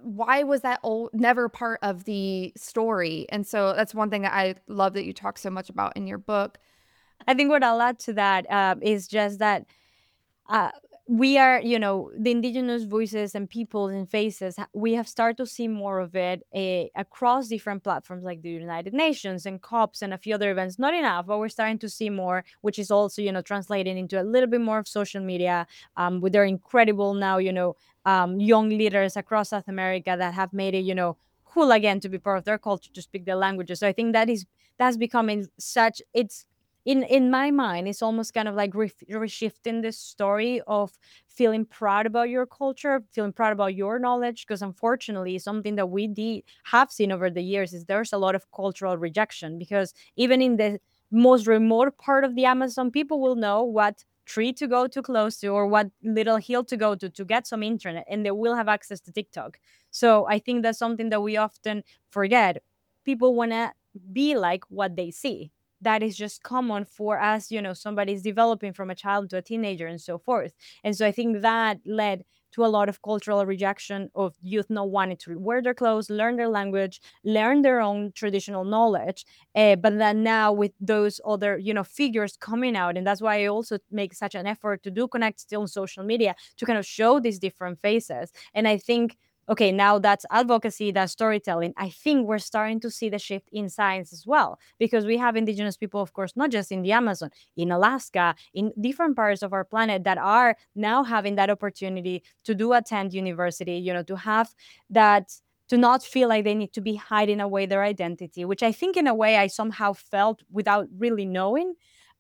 why was that never part of the story? And so that's one thing that I love that you talk so much about in your book. I think what I'll add to that is just that uh, we are, the indigenous voices and peoples and faces, we have started to see more of it across different platforms like the United Nations and COPs and a few other events. Not enough, but we're starting to see more, which is also, translating into a little bit more of social media with their incredible now, young leaders across South America that have made it, cool again to be part of their culture, to speak their languages. So I think that's becoming such, it's, in my mind, it's almost kind of like reshifting this story of feeling proud about your culture, feeling proud about your knowledge, because unfortunately something that have seen over the years is there's a lot of cultural rejection, because even in the most remote part of the Amazon, people will know what tree to go too close to or what little hill to go to get some internet, and they will have access to TikTok. So I think that's something that we often forget. People want to be like what they see. That is just common for us, somebody's developing from a child to a teenager and so forth. And so I think that led to a lot of cultural rejection of youth not wanting to wear their clothes, learn their language, learn their own traditional knowledge. But then now with those other, figures coming out, and that's why I also make such an effort to do connect still on social media to kind of show these different faces. And I think, okay, now that's advocacy, that's storytelling. I think we're starting to see the shift in science as well, because we have indigenous people, of course, not just in the Amazon, in Alaska, in different parts of our planet that are now having that opportunity to attend university, to have that, to not feel like they need to be hiding away their identity, which I think in a way I somehow felt without really knowing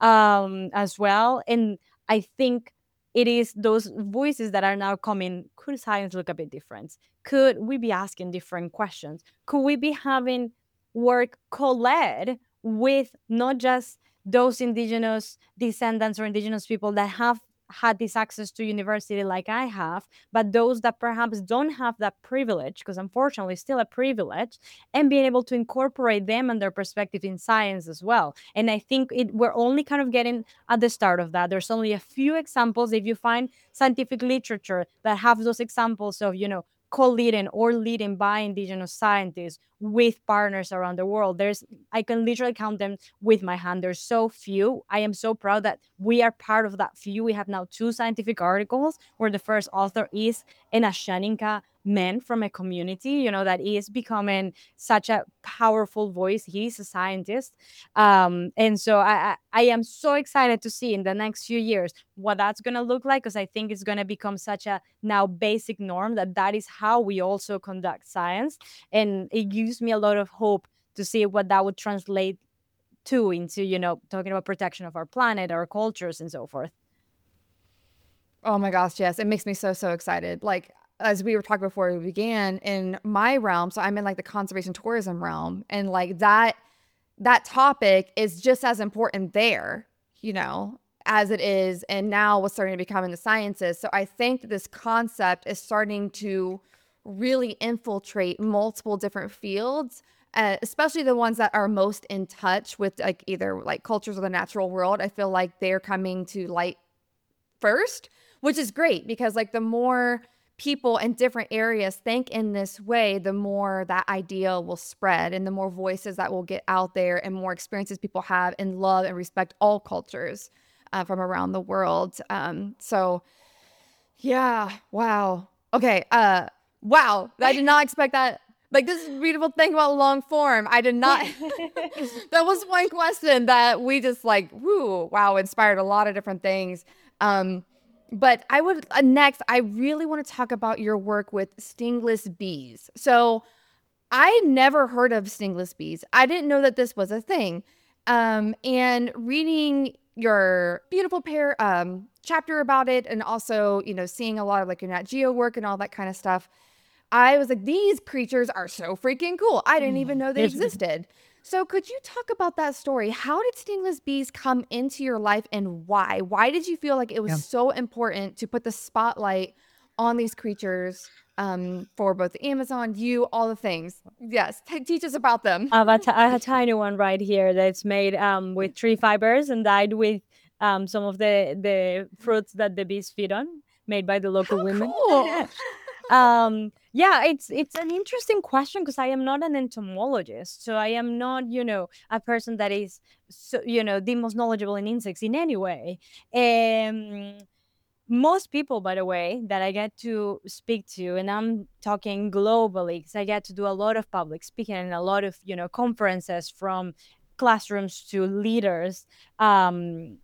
as well. And I think it is those voices that are now coming. Could science look a bit different? Could we be asking different questions? Could we be having work co-led with not just those indigenous descendants or indigenous people that have had this access to university like I have, but those that perhaps don't have that privilege, because unfortunately it's still a privilege, and being able to incorporate them and their perspective in science as well. And I think we're only kind of getting at the start of that. There's only a few examples. If you find scientific literature that have those examples of, co-leading or leading by indigenous scientists with partners around the world, I can literally count them with my hand. There's so few. I am so proud that we are part of that few. We have now 2 scientific articles where the first author is an Ashaninka man from a community, that is becoming such a powerful voice. He's a scientist. And so I am so excited to see in the next few years what that's going to look like, because I think it's going to become such a now basic norm that is how we also conduct science. And it gives me a lot of hope to see what that would translate to into, talking about protection of our planet, our cultures, and so forth. Oh my gosh, yes. It makes me so, so excited. Like, as we were talking before we began, in my realm, so I'm in like the conservation tourism realm, and like that topic is just as important there, as it is, and now what's starting to become in the sciences. So I think this concept is starting to really infiltrate multiple different fields, especially the ones that are most in touch with like either like cultures of the natural world. I feel like they're coming to light first, which is great, because like the more people in different areas think in this way, the more that idea will spread, and the more voices that will get out there, and more experiences people have and love and respect all cultures from around the world. So yeah, wow. Okay, wow. I did not expect that. Like, this is a beautiful thing about long form. I did not. That was one question that we just like, whoo, wow, inspired a lot of different things. But I would next, I really want to talk about your work with stingless bees. So I never heard of stingless bees. I didn't know that this was a thing. And reading your beautiful chapter about it, and also, seeing a lot of like your Nat Geo work and all that kind of stuff, I was like, these creatures are so freaking cool. I didn't even know they existed. So could you talk about that story? How did stingless bees come into your life, and why? Why did you feel like it was so important to put the spotlight on these creatures for both the Amazon, you, all the things? Yes, teach us about them. I have a tiny one right here that's made with tree fibers and dyed with some of the fruits that the bees feed on, made by the local How women. cool. Yeah, it's an interesting question because I am not an entomologist, so I am not, a person that is, so, the most knowledgeable in insects in any way. Um, Most people, by the way, that I get to speak to, and I'm talking globally, because I get to do a lot of public speaking and a lot of, conferences, from classrooms to leaders. Um,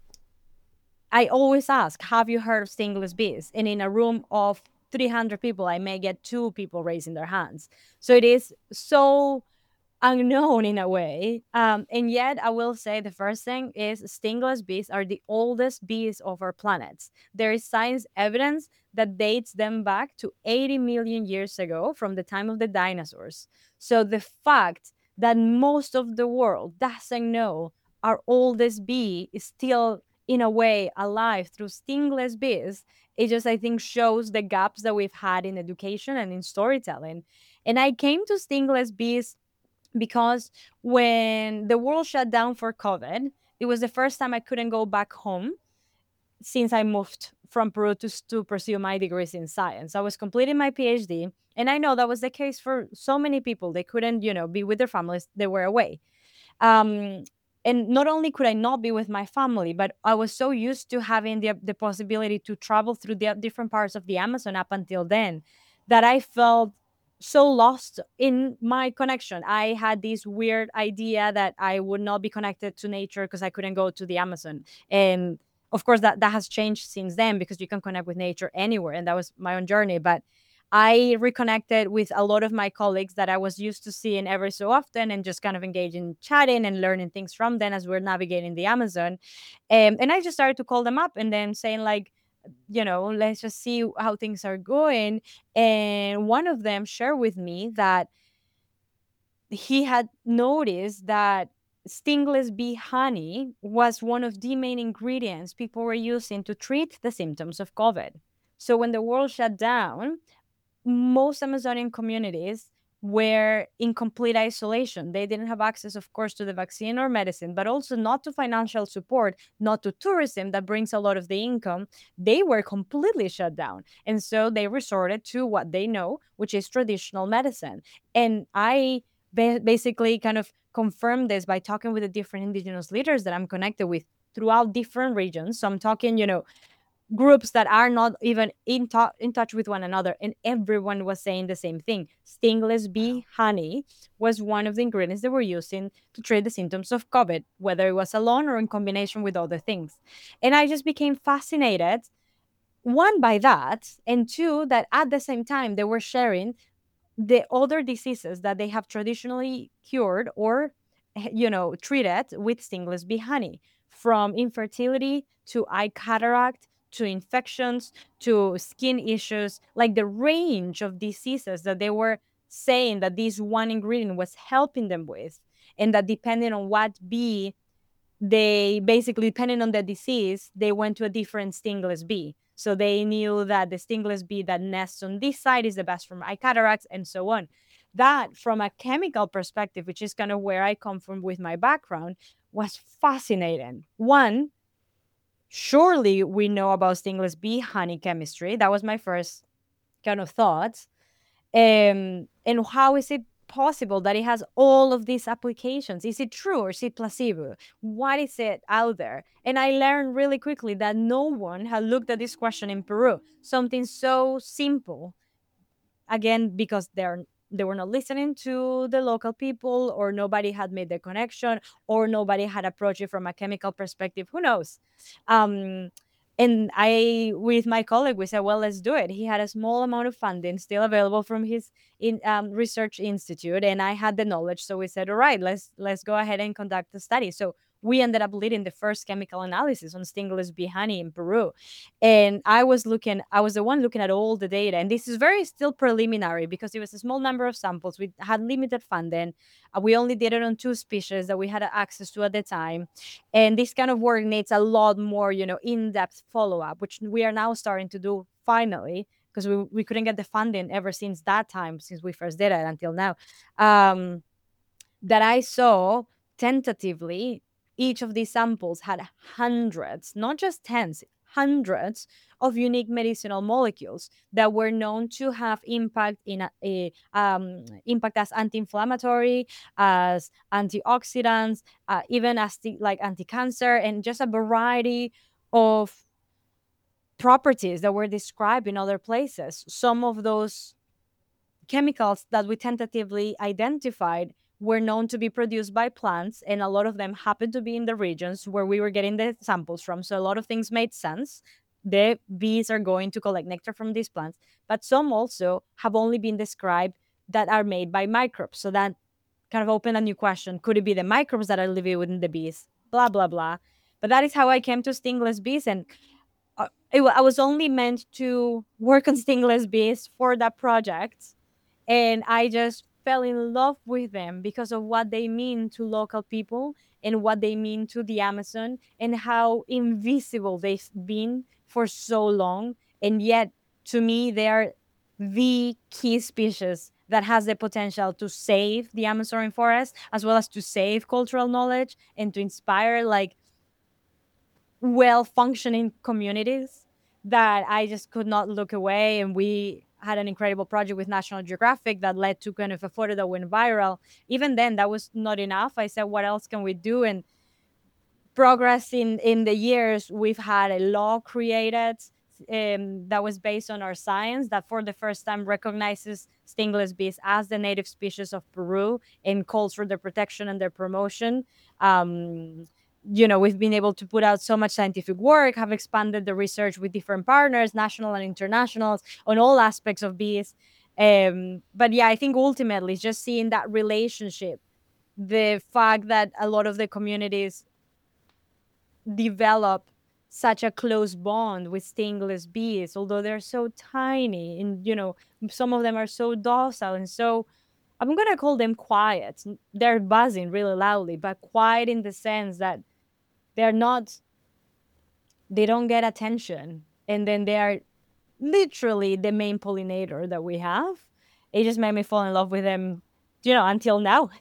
I always ask, have you heard of stingless bees? And in a room of 300 people, I may get two people raising their hands. So it is so unknown in a way. And yet, I will say the first thing is stingless bees are the oldest bees of our planets. There is science evidence that dates them back to 80 million years ago from the time of the dinosaurs. So the fact that most of the world doesn't know our oldest bee is still in a way alive through stingless bees, it just, I think, shows the gaps that we've had in education and in storytelling. And I came to stingless bees because when the world shut down for COVID, it was the first time I couldn't go back home since I moved from Peru to pursue my degrees in science. I was completing my PhD, and I know that was the case for so many people. They couldn't, be with their families, they were away. Um, and not only could I not be with my family, but I was so used to having the possibility to travel through the different parts of the Amazon up until then that I felt so lost in my connection. I had this weird idea that I would not be connected to nature because I couldn't go to the Amazon. And of course, that has changed since then because you can connect with nature anywhere. And that was my own journey. But I reconnected with a lot of my colleagues that I was used to seeing every so often and just kind of engaging, chatting and learning things from them as we're navigating the Amazon. And I just started to call them up and then saying, like, let's just see how things are going. And one of them shared with me that he had noticed that stingless bee honey was one of the main ingredients people were using to treat the symptoms of COVID. So when the world shut down, most Amazonian communities were in complete isolation. They didn't have access, of course, to the vaccine or medicine, but also not to financial support, not to tourism that brings a lot of the income. They were completely shut down. And so they resorted to what they know, which is traditional medicine. And I basically kind of confirmed this by talking with the different indigenous leaders that I'm connected with throughout different regions. So I'm talking, groups that are not even in touch with one another, and everyone was saying the same thing. Stingless bee honey was one of the ingredients they were using to treat the symptoms of COVID, whether it was alone or in combination with other things. And I just became fascinated, one, by that, and two, that at the same time they were sharing the other diseases that they have traditionally cured or treated with stingless bee honey, from infertility to eye cataract to infections to skin issues, like the range of diseases that they were saying that this one ingredient was helping them with. And that depending on what bee, they basically, depending on the disease, they went to a different stingless bee. So they knew that the stingless bee that nests on this side is the best for eye cataracts, and so on. That, from a chemical perspective, which is kind of where I come from with my background, was fascinating. One, surely we know about stingless bee honey chemistry. That was my first kind of thought. And how is it possible that it has all of these applications? Is it true or is it placebo? What is it out there? And I learned really quickly that no one had looked at this question in Peru. Something so simple, again, because they were not listening to the local people, or nobody had made the connection, or nobody had approached it from a chemical perspective. Who knows? um, and I, with my colleague, we said, well, let's do it. He had a small amount of funding still available from his research institute, and I had the knowledge, so we said, all right, let's go ahead and conduct the study. So we ended up leading the first chemical analysis on stingless bee honey in Peru. And I was the one looking at all the data. And this is very still preliminary because it was a small number of samples. We had limited funding. We only did it on two species that we had access to at the time. And this kind of work needs a lot more, in-depth follow-up, which we are now starting to do finally, because we couldn't get the funding ever since that time, since we first did it until now. Um, that I saw tentatively, each of these samples had hundreds, not just tens, hundreds of unique medicinal molecules that were known to have impact in impact as anti-inflammatory, as antioxidants, even as like anti-cancer, and just a variety of properties that were described in other places. Some of those chemicals that we tentatively identified were known to be produced by plants, and a lot of them happened to be in the regions where we were getting the samples from. So a lot of things made sense. The bees are going to collect nectar from these plants, but some also have only been described that are made by microbes. So that kind of opened a new question. Could it be the microbes that are living within the bees? Blah, blah, blah. But that is how I came to stingless bees. And I was only meant to work on stingless bees for that project, and I just fell in love with them because of what they mean to local people and what they mean to the Amazon and how invisible they've been for so long. And yet, to me, they are the key species that has the potential to save the Amazon forest, as well as to save cultural knowledge and to inspire like well functioning communities, that I just could not look away. And we had an incredible project with National Geographic that led to kind of a photo that went viral. Even then, that was not enough. I said, what else can we do? And progress in the years, we've had a law created that was based on our science that for the first time recognizes stingless bees as the native species of Peru and calls for their protection and their promotion. Um, we've been able to put out so much scientific work, have expanded the research with different partners, national and internationals, on all aspects of bees. But yeah, I think ultimately it's just seeing that relationship, the fact that a lot of the communities develop such a close bond with stingless bees, although they're so tiny, and some of them are so docile and so, I'm gonna call them quiet. They're buzzing really loudly, but quiet in the sense that they're not, they don't get attention, and then they are literally the main pollinator that we have. It just made me fall in love with them, until now.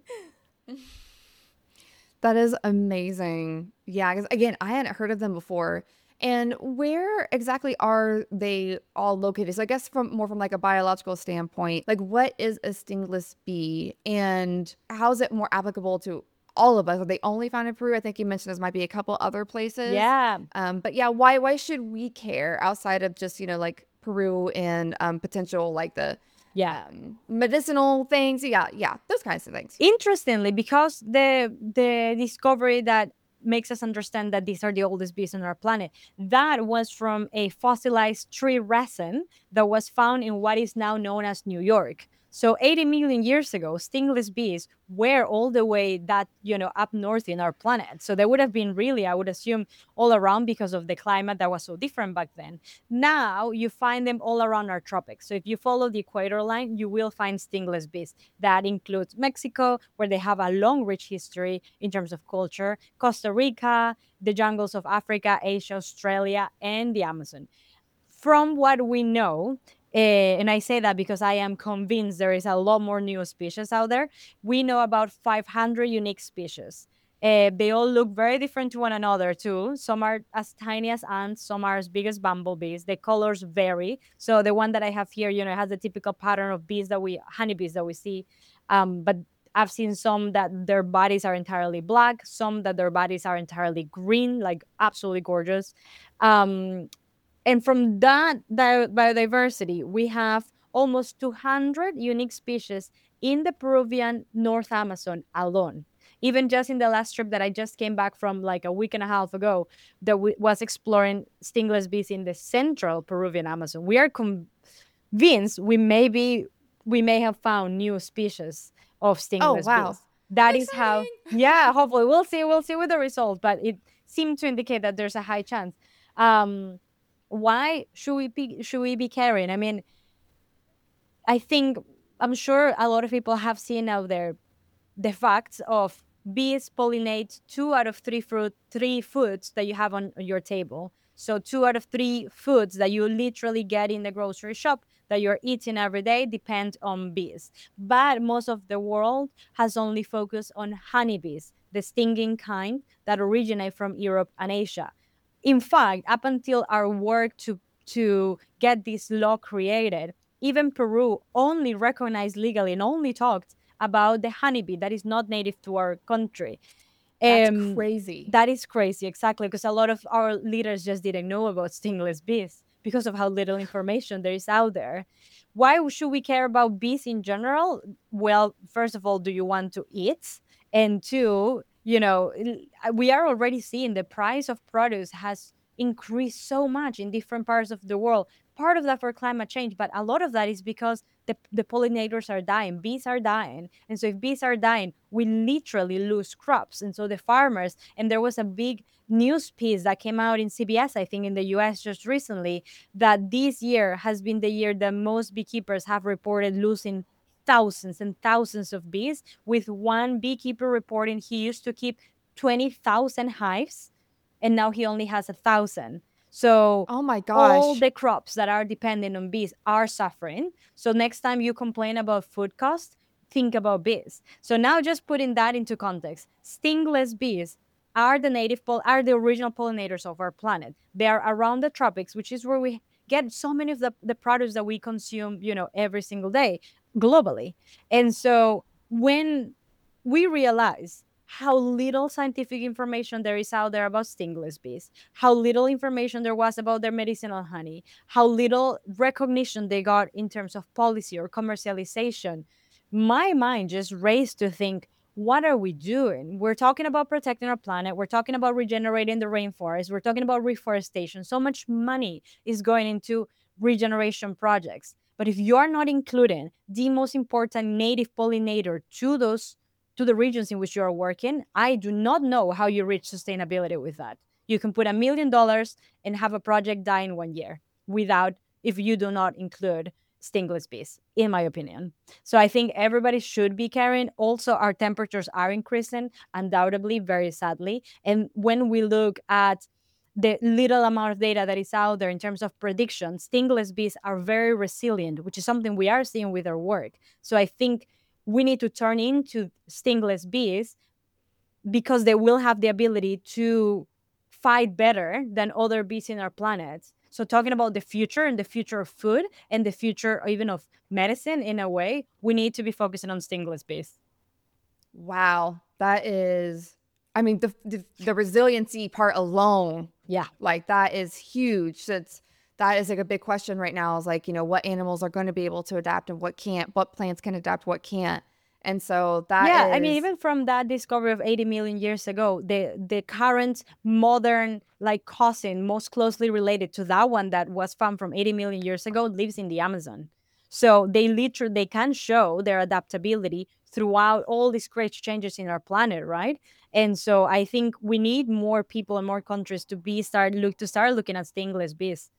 That is amazing. Yeah, because again, I hadn't heard of them before. And where exactly are they all located? So I guess from like a biological standpoint, like what is a stingless bee and how is it more applicable to all of us? Are they only found in Peru? I think you mentioned this might be a couple other places. Yeah. But yeah, why should we care outside of just, like Peru and potential like the Yeah. medicinal things? Yeah, yeah, those kinds of things. Interestingly, because the discovery that makes us understand that these are the oldest bees on our planet, that was from a fossilized tree resin that was found in what is now known as New York. So 80 million years ago, stingless bees were all the way that, up north in our planet. So they would have been really, I would assume, all around because of the climate that was so different back then. Now you find them all around our tropics. So if you follow the equator line, you will find stingless bees. That includes Mexico, where they have a long, rich history in terms of culture, Costa Rica, the jungles of Africa, Asia, Australia, and the Amazon. From what we know, and I say that because I am convinced there is a lot more new species out there, we know about 500 unique species. They all look very different to one another too. Some are as tiny as ants, some are as big as bumblebees. The colors vary. So the one that I have here, has the typical pattern of honeybees that we see. But I've seen some that their bodies are entirely black, some that their bodies are entirely green, like absolutely gorgeous. Um, and from that biodiversity, we have almost 200 unique species in the Peruvian North Amazon alone. Even just in the last trip that I just came back from like a week and a half ago, that was exploring stingless bees in the central Peruvian Amazon. We are convinced we may have found new species of Oh, stingless wow. bees. That is how, Exciting. yeah, hopefully we'll see with the results, but it seemed to indicate that there's a high chance. Um, why should we be caring? I mean, I think, I'm sure a lot of people have seen out there the facts of bees pollinate 2 out of 3 foods that you have on your table. So 2 out of 3 foods that you literally get in the grocery shop that you're eating every day depend on bees. But most of the world has only focused on honeybees, the stinging kind that originate from Europe and Asia. In fact, up until our work to get this law created, even Peru only recognized legally and only talked about the honeybee that is not native to our country. That's um, crazy. that is crazy, exactly, because a lot of our leaders just didn't know about stingless bees because of how little information there is out there. Why should we care about bees in general? Well, first of all, do you want to eat? And two, we are already seeing the price of produce has increased so much in different parts of the world. Part of that for climate change, but a lot of that is because the pollinators are dying, bees are dying. And so if bees are dying, we literally lose crops. And so the farmers, and there was a big news piece that came out in CBS, I think in the US just recently, that this year has been the year that most beekeepers have reported losing thousands and thousands of bees, with one beekeeper reporting he used to keep 20,000 hives and now he only has 1,000. So Oh my all gosh. the crops that are dependent on bees are suffering. So next time you complain about food cost, think about bees. So now just putting that into context, stingless bees are the original pollinators of our planet. They are around the tropics, which is where we get so many of the products that we consume, every single day globally. And so when we realize how little scientific information there is out there about stingless bees, how little information there was about their medicinal honey, how little recognition they got in terms of policy or commercialization, my mind just raced to think, what are we doing? We're talking about protecting our planet. We're talking about regenerating the rainforest. We're talking about reforestation. So much money is going into regeneration projects. But if you are not including the most important native pollinator to the regions in which you are working, I do not know how you reach sustainability with that. You can put $1 million and have a project die in 1 year without, if you do not include stingless bees, in my opinion. So I think everybody should be caring. Also, our temperatures are increasing, undoubtedly, very sadly. And when we look at the little amount of data that is out there in terms of predictions, stingless bees are very resilient, which is something we are seeing with our work. So I think we need to turn into stingless bees because they will have the ability to fight better than other bees in our planet. So talking about the future and the future of food and the future even of medicine in a way, we need to be focusing on stingless bees. Wow. That is, I mean, the resiliency part alone, Yeah. like that is huge. That is like a big question right now is like, what animals are going to be able to adapt and what can't, what plants can adapt, what can't. And so that Yeah, I mean, is, even from that discovery of 80 million years ago, the current modern like cousin most closely related to that one that was found from 80 million years ago lives in the Amazon. So they can show their adaptability throughout all these great changes in our planet, right? And so I think we need more people and more countries to start looking at stingless bees.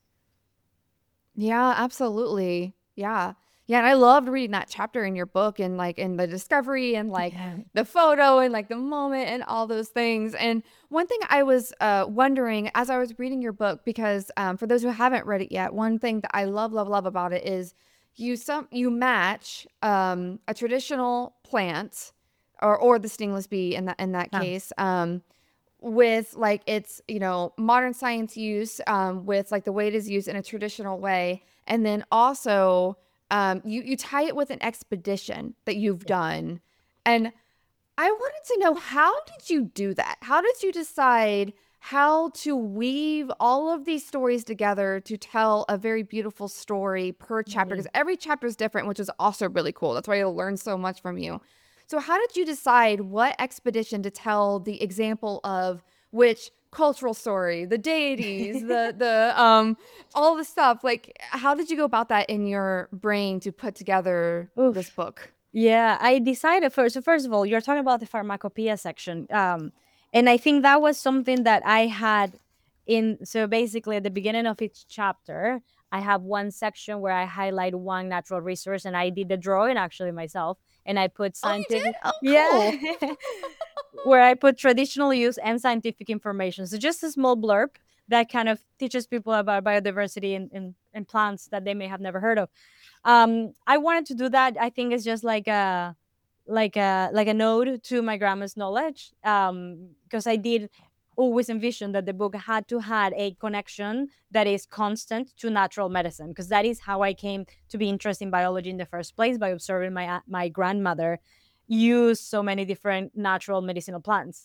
yeah, absolutely. Yeah. Yeah. And I loved reading that chapter in your book and like in the discovery and like Yeah. the photo and like the moment and all those things. And one thing I was wondering as I was reading your book, because for those who haven't read it yet, one thing that I love, love, love about it is you match a traditional plant or the stingless bee in that Yeah. case with like its modern science use with like the way it is used in a traditional way, and then also you tie it with an expedition that you've done. And I wanted to know, how did you do that? How did you decide how to weave all of these stories together to tell a very beautiful story per chapter? Mhm. Because every chapter is different, which is also really cool. That's why I learned so much from you. So, how did you decide what expedition to tell the example of which cultural story, the deities, the all the stuff? Like, how did you go about that in your brain to put together this Oof. book? Yeah, I decided first. So first of all, you're talking about the pharmacopoeia section, and I think that was something that I had in. So basically, at the beginning of each chapter, I have one section where I highlight one natural resource, and I did the drawing actually myself, and I put Oh, you did? scientific. Oh, Yeah, cool. where I put traditional use and scientific information. So just a small blurb that kind of teaches people about biodiversity and plants that they may have never heard of. I wanted to do that. I think it's just like a node to my grandma's knowledge, because I did always envisioned that the book had to had a connection that is constant to natural medicine, because that is how I came to be interested in biology in the first place, by observing my grandmother use so many different natural medicinal plants.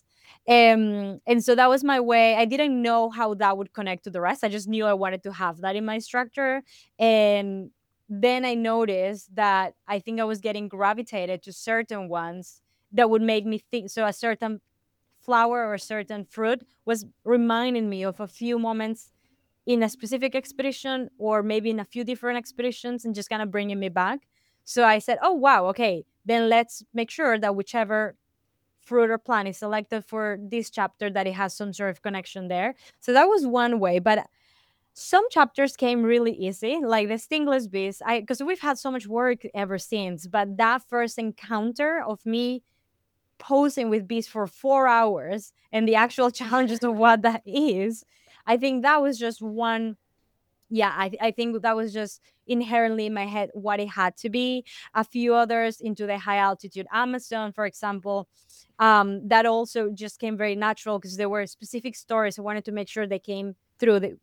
And so that was my way. I didn't know how that would connect to the rest. I just knew I wanted to have that in my structure. And then I noticed that I think I was getting gravitated to certain ones that would make me think. So a certain flower or a certain fruit was reminding me of a few moments in a specific expedition, or maybe in a few different expeditions, and just kind of bringing me back. So I said, oh, wow, okay, then let's make sure that whichever fruit or plant is selected for this chapter, that it has some sort of connection there. So that was one way. But some chapters came really easy, like the stingless bees. I Because we've had so much work ever since, but that first encounter of me posing with bees for 4 hours and the actual challenges of what that is, I think that was just one. Yeah, I think that was just inherently in my head what it had to be. A few others into the high altitude Amazon, for example, that also just came very natural, because there were specific stories I wanted to make sure they came through the,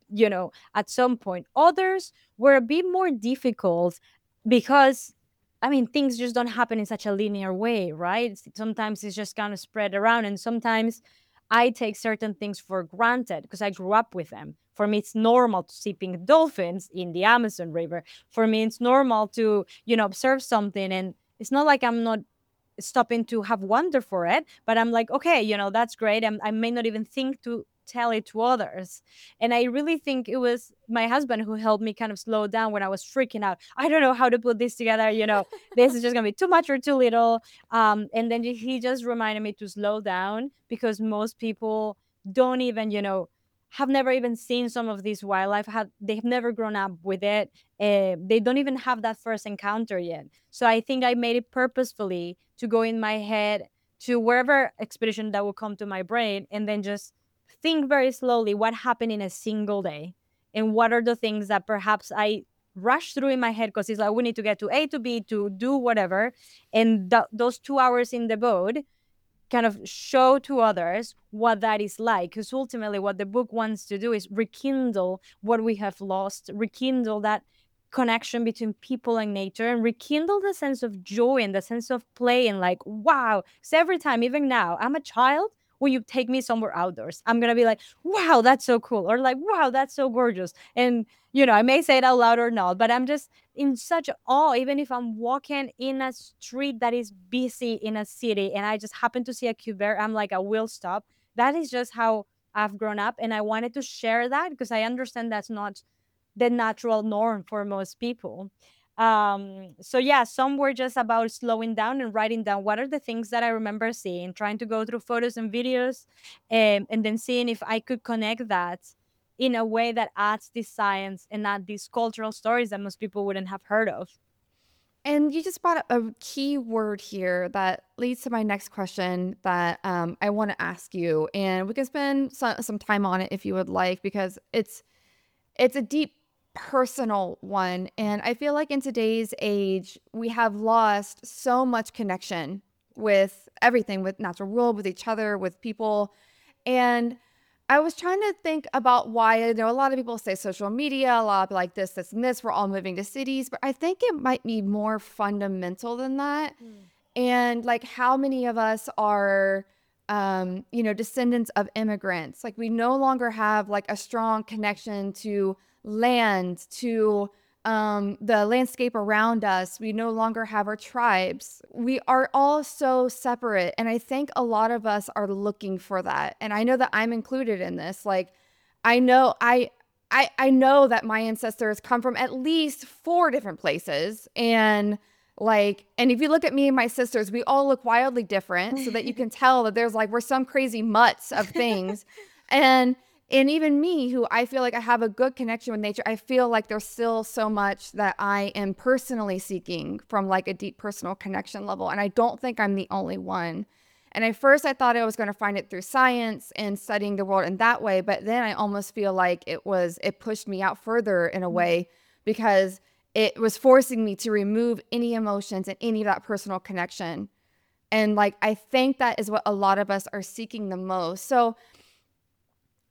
at some point. Others were a bit more difficult, because I mean, things just don't happen in such a linear way, right? Sometimes it's just kind of spread around, and sometimes I take certain things for granted because I grew up with them. For me, it's normal to see pink dolphins in the Amazon River. For me, it's normal to, observe something, and it's not like I'm not stopping to have wonder for it, but I'm like, okay, that's great. I may not even think to tell it to others. And I really think it was my husband who helped me kind of slow down when I was freaking out. I don't know how to put this together, this is just gonna be too much or too little. And then he just reminded me to slow down, because most people don't even, have never even seen some of these wildlife. They've never grown up with it. They don't even have that first encounter yet. So I think I made it purposefully to go in my head to wherever expedition that will come to my brain, and then just think very slowly what happened in a single day, and what are the things that perhaps I rush through in my head, because it's like we need to get to A to B to do whatever. And those 2 hours in the boat kind of show to others what that is like, because ultimately what the book wants to do is rekindle what we have lost, rekindle that connection between people and nature, and rekindle the sense of joy and the sense of play. And like, wow, so every time, even now, I'm a child, will you take me somewhere outdoors, I'm gonna be like, wow, that's so cool, or like, wow, that's so gorgeous. And I may say it out loud or not, but I'm just in such awe. Even if I'm walking in a street that is busy in a city and I just happen to see a cute bear, I'm like, I will stop. That is just how I've grown up, and I wanted to share that because I understand that's not the natural norm for most people. So yeah, some were just about slowing down and writing down what are the things that I remember seeing, trying to go through photos and videos, and then seeing if I could connect that in a way that adds this science and add these cultural stories that most people wouldn't have heard of. And you just brought up a key word here that leads to my next question that I want to ask you, and we can spend some time on it if you would like, because it's a deep personal one. And I feel like in today's age, we have lost so much connection with everything, with natural world, with each other, with people. And I was trying to think about why. I know a lot of people say social media, a lot of like this, and this. We're all moving to cities, but I think it might be more fundamental than that. Mm. And like, how many of us are, descendants of immigrants? Like, we no longer have like a strong connection to land, to the landscape around us. We no longer have our tribes. We are all so separate. And I think a lot of us are looking for that. And I know that I'm included in this. Like, I know I know that my ancestors come from at least four different places. And if you look at me and my sisters, we all look wildly different, so that you can tell that there's like, we're some crazy mutts of things. And even me, who I feel like I have a good connection with nature, I feel like there's still so much that I am personally seeking from like a deep personal connection level. And I don't think I'm the only one. And at first I thought I was going to find it through science and studying the world in that way. But then I almost feel like it pushed me out further in a way, because it was forcing me to remove any emotions and any of that personal connection. And like, I think that is what a lot of us are seeking the most. So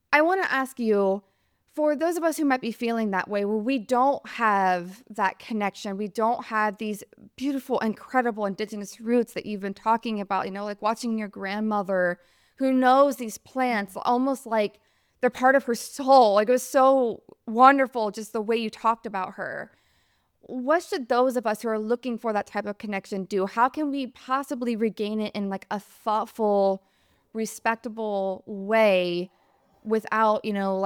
I want to ask you, for those of us who might be feeling that way, where we don't have that connection, we don't have these beautiful, incredible indigenous roots that you've been talking about, like watching your grandmother who knows these plants almost like they're part of her soul. Like it was so wonderful just the way you talked about her. What should those of us who are looking for that type of connection do? How can we possibly regain it in like a thoughtful, respectable way without,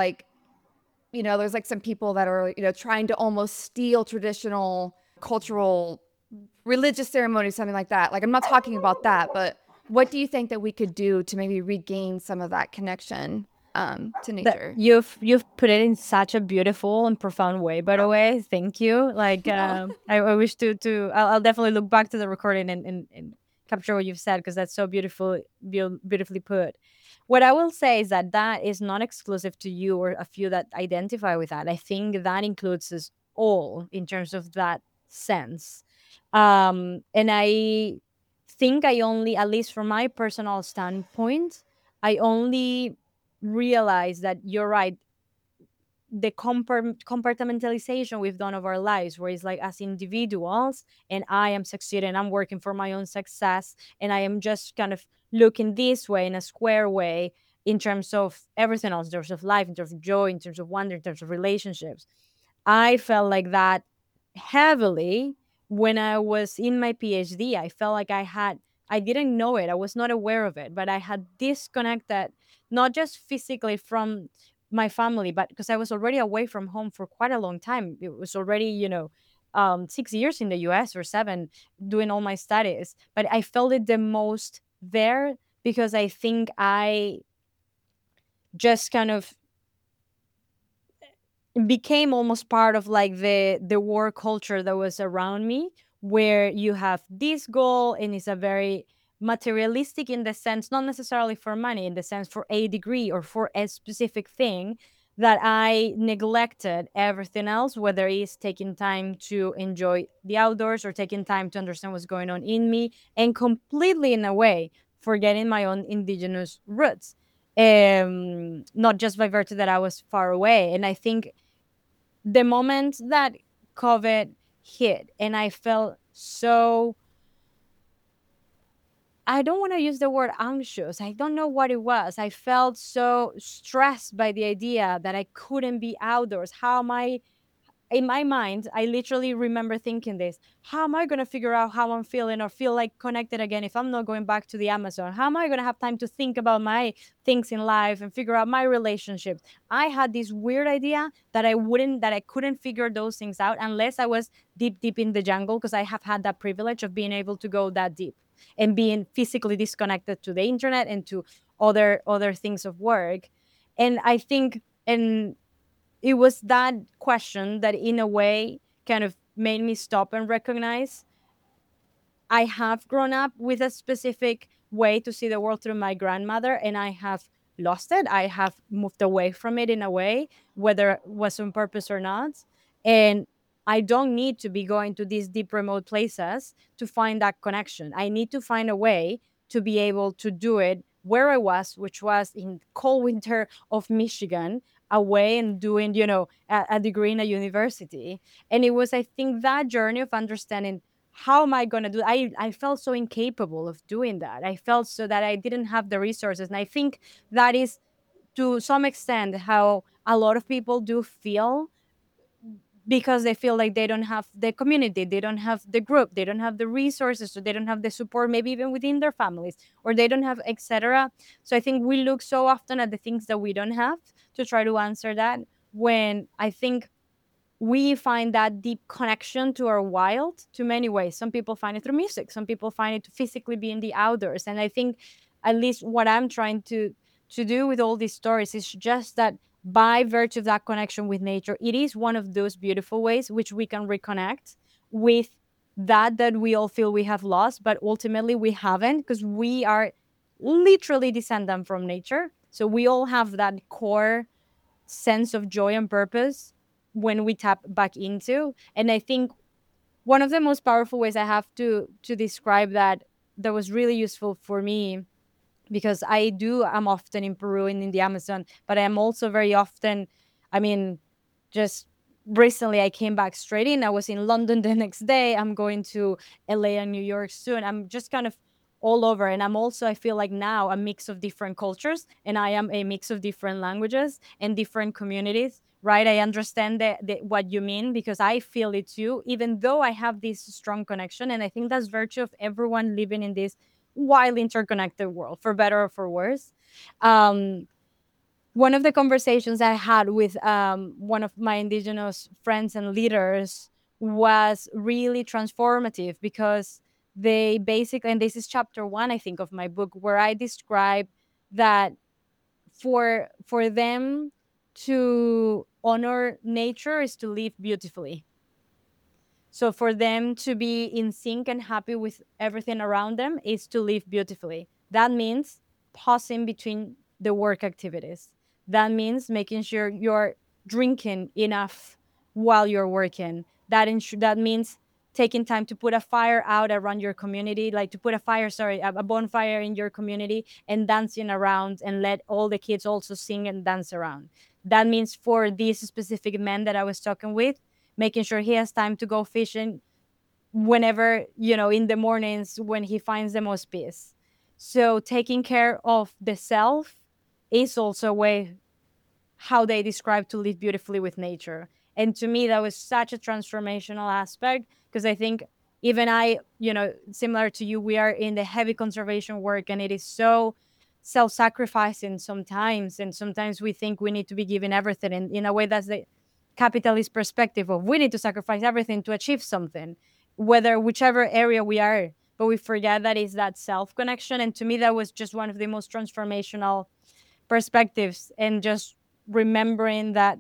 there's like some people that are, trying to almost steal traditional cultural religious ceremonies, something like that. Like, I'm not talking about that, but what do you think that we could do to maybe regain some of that connection to That nature? you've put it in such a beautiful and profound way, by the way. Thank you. Like, I wish to I'll definitely look back to the recording and capture what you've said, because that's so beautifully put. What I will say is that that is not exclusive to you or a few that identify with that. I think that includes us all in terms of that sense. And I think I only, at least from my personal standpoint, I only realize that you're right. The compartmentalization we've done of our lives, where it's like as individuals, and I am succeeding, I'm working for my own success, and I am just kind of looking this way in a square way in terms of everything else, in terms of life, in terms of joy, in terms of wonder, in terms of relationships. I felt like that heavily when I was in my PhD. I felt like I didn't know it, I was not aware of it, but I had disconnected, not just physically from my family, but because I was already away from home for quite a long time. It was already, 6 years in the US, or seven, doing all my studies. But I felt it the most there because I think I just kind of became almost part of like the war culture that was around me, where you have this goal and it's a very materialistic in the sense, not necessarily for money, in the sense for a degree or for a specific thing, that I neglected everything else, whether it's taking time to enjoy the outdoors or taking time to understand what's going on in me, and completely in a way forgetting my own indigenous roots, not just by virtue that I was far away. And I think the moment that COVID hit, and I felt so, I don't want to use the word anxious. I don't know what it was. I felt so stressed by the idea that I couldn't be outdoors. How am I, in my mind, I literally remember thinking this: how am I going to figure out how I'm feeling or feel like connected again if I'm not going back to the Amazon? How am I going to have time to think about my things in life and figure out my relationships? I had this weird idea that I couldn't figure those things out unless I was deep, deep in the jungle, because I have had that privilege of being able to go that deep and being physically disconnected to the internet and to other things of work. And I think, and it was that question that in a way kind of made me stop and recognize I have grown up with a specific way to see the world through my grandmother, and I have lost it. I have moved away from it in a way, whether it was on purpose or not. And I don't need to be going to these deep remote places to find that connection. I need to find a way to be able to do it where I was, which was in cold winter of Michigan, away and doing, a degree in a university. And it was, I think, that journey of understanding how am I going to do, I felt so incapable of doing that. I felt so that I didn't have the resources. And I think that is to some extent how a lot of people do feel, because they feel like they don't have the community, they don't have the group, they don't have the resources, or they don't have the support, maybe even within their families, or they don't have, etc. So I think we look so often at the things that we don't have to try to answer that, when I think we find that deep connection to our wild too many ways. Some people find it through music, some people find it to physically be in the outdoors. And I think, at least what I'm trying to do with all these stories, is just that by virtue of that connection with nature, it is one of those beautiful ways which we can reconnect with that we all feel we have lost, but ultimately we haven't, because we are literally descendant from nature. So we all have that core sense of joy and purpose when we tap back into. And I think one of the most powerful ways I have to describe that, that was really useful for me, because I'm often in Peru and in the Amazon, but I am also very often, I mean, just recently I came back straight in. I was in London the next day. I'm going to LA and New York soon. I'm just kind of all over. And I'm also, I feel like now a mix of different cultures, and I am a mix of different languages and different communities, right? I understand what you mean, because I feel it too, even though I have this strong connection. And I think that's virtue of everyone living in this wildly interconnected world, for better or for worse. Um, One of the conversations I had with one of my indigenous friends and leaders was really transformative, because they basically, and this is chapter 1, I think, of my book, where I describe that for them to honor nature is to live beautifully. So for them to be in sync and happy with everything around them is to live beautifully. That means pausing between the work activities. That means making sure you're drinking enough while you're working. That means taking time to put a fire out around your community, like to put a fire, sorry, a bonfire in your community, and dancing around, and let all the kids also sing and dance around. That means for this specific man that I was talking with, making sure he has time to go fishing whenever, in the mornings when he finds the most peace. So taking care of the self is also a way how they describe to live beautifully with nature. And to me, that was such a transformational aspect, because I think even I, similar to you, we are in the heavy conservation work, and it is so self-sacrificing sometimes. And sometimes we think we need to be given everything. And in a way, that's the capitalist perspective of we need to sacrifice everything to achieve something, whichever area we are. But we forget that is that self connection. And to me, that was just one of the most transformational perspectives, and just remembering that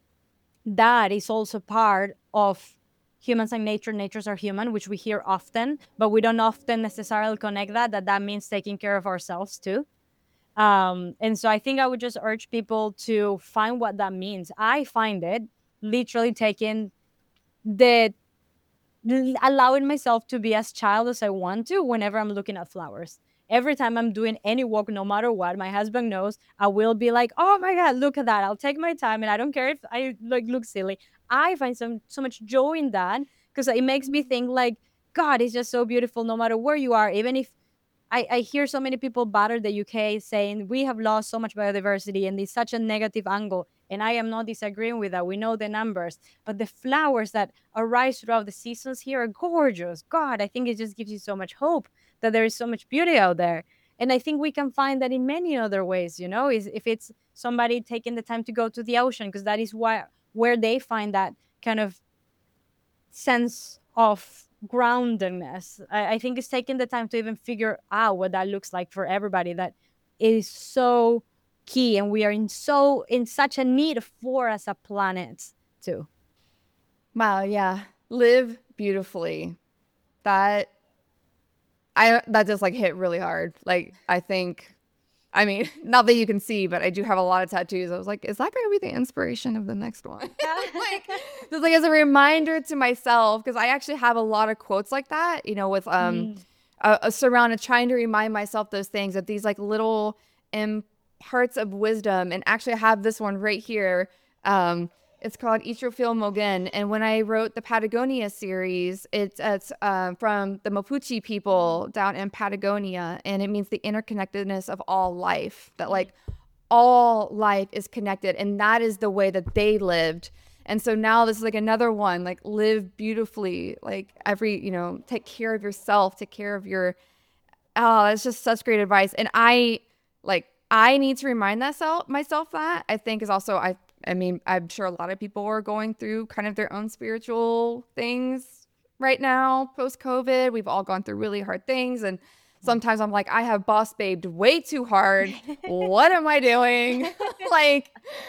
that is also part of humans and nature. Natures are human, which we hear often, but we don't often necessarily connect that means taking care of ourselves too. And so I think I would just urge people to find what that means. I find it literally taking the allowing myself to be as child as I want to whenever I'm looking at flowers. Every time I'm doing any walk, no matter what, my husband knows I will be like, "Oh my god, look at that!" I'll take my time, and I don't care if I look silly. I find so much joy in that, because it makes me think like, God is just so beautiful, no matter where you are. Even if I hear so many people batter the UK saying we have lost so much biodiversity, and it's such a negative angle. And I am not disagreeing with that. We know the numbers, but the flowers that arise throughout the seasons here are gorgeous. God, I think it just gives you so much hope that there is so much beauty out there. And I think we can find that in many other ways, is if it's somebody taking the time to go to the ocean, because that is where they find that kind of sense of groundedness. I think it's taking the time to even figure out what that looks like for everybody. That is so key, and we are in such a need for as a planet too. Wow, yeah. Live beautifully. That that just like hit really hard. Like I think, I mean, not that you can see, but I do have a lot of tattoos. I was like, is that going to be the inspiration of the next one? Like, just like as a reminder to myself, because I actually have a lot of quotes like that, with surrounded trying to remind myself those things, of these like little parts of wisdom. And actually, I have this one right here. It's called Itrofil Mogen. And when I wrote the Patagonia series, it's from the Mapuche people down in Patagonia. And it means the interconnectedness of all life, that like all life is connected. And that is the way that they lived. And so now this is like another one, like live beautifully, like take care of yourself, take care of your, oh, it's just such great advice. And I need to remind myself that, I think, is also, I mean, I'm sure a lot of people are going through kind of their own spiritual things right now, post-COVID. We've all gone through really hard things. And sometimes I'm like, I have boss babed way too hard. What am I doing? like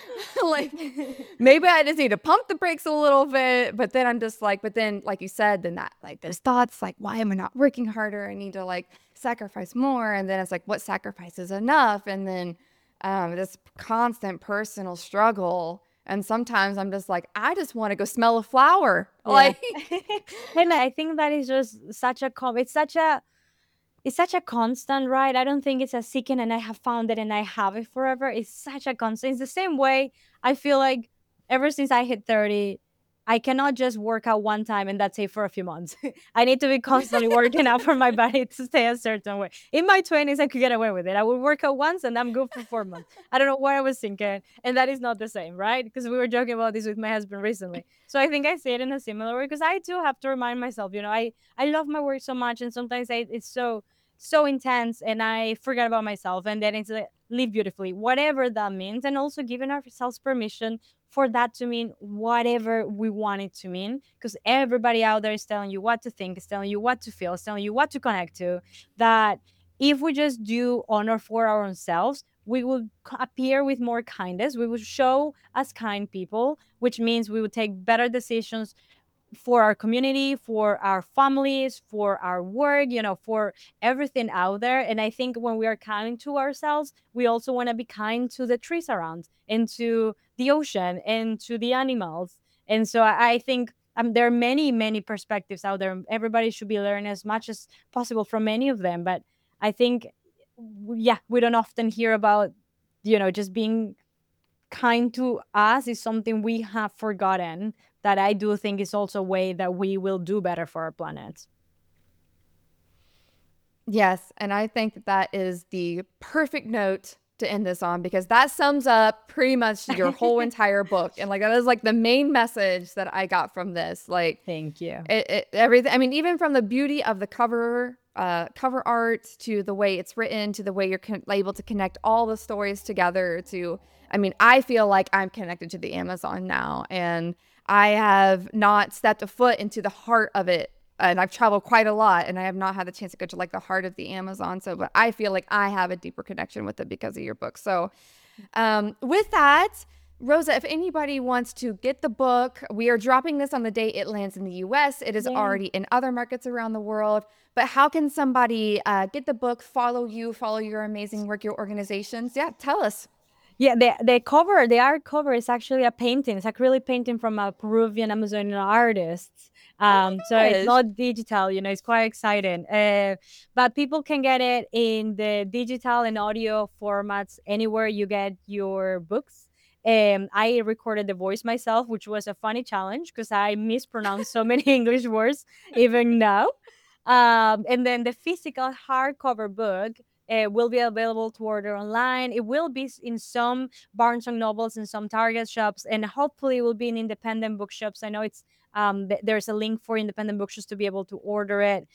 maybe I just need to pump the brakes a little bit. But then I'm just like, like you said, then that like there's thoughts like, why am I not working harder? I need to like sacrifice more. And then it's like, what sacrifice is enough? And then this constant personal struggle. And sometimes I'm just like, I just want to go smell a flower. Yeah. Like, and I think that is just such a it's such a it's such a constant, right? I don't think it's a seeking and I have found it and I have it forever. It's such a constant. It's the same way I feel like ever since I hit 30, I cannot just work out one time and that's it for a few months. I need to be constantly working out for my body to stay a certain way. In my 20s, I could get away with it. I would work out once and I'm good for 4 months. I don't know what I was thinking. And that is not the same, right? Because we were joking about this with my husband recently. So I think I see it in a similar way because I too have to remind myself, I love my work so much and sometimes it's so intense and I forget about myself and then it's like live beautifully, whatever that means. And also giving ourselves permission for that to mean whatever we want it to mean. Because everybody out there is telling you what to think, is telling you what to feel, is telling you what to connect to. That if we just do honor for our own selves, we will appear with more kindness. We will show as kind people, which means we will take better decisions for our community, for our families, for our work, for everything out there. And I think when we are kind to ourselves, we also want to be kind to the trees around and to the ocean and to the animals. And so I think there are many, many perspectives out there. Everybody should be learning as much as possible from many of them. But I think, yeah, we don't often hear about, just being kind to us is something we have forgotten that I do think is also a way that we will do better for our planet. Yes, and I think that is the perfect note to end this on because that sums up pretty much your whole entire book. And like that is like the main message that I got from this. Like, thank you. Everything. I mean, even from the beauty of the cover art to the way it's written to the way you're able to connect all the stories together. I feel like I'm connected to the Amazon now, and I have not stepped a foot into the heart of it. And I've traveled quite a lot and I have not had the chance to go to like the heart of the Amazon. So, but I feel like I have a deeper connection with it because of your book. So with that, Rosa, if anybody wants to get the book, we are dropping this on the day it lands in the US. It is already in other markets around the world. But how can somebody get the book, follow you, follow your amazing work, your organizations? Yeah, tell us. Yeah, the art cover is actually a painting. It's acrylic painting from a Peruvian Amazonian artist. So it's not digital, it's quite exciting. But people can get it in the digital and audio formats anywhere you get your books. I recorded the voice myself, which was a funny challenge because I mispronounced so many English words even now. And then the physical hardcover book will be available to order online. It will be in some Barnes and Nobles and some Target shops, and hopefully it will be in independent bookshops. I know it's there's a link for independent bookshops to be able to order it.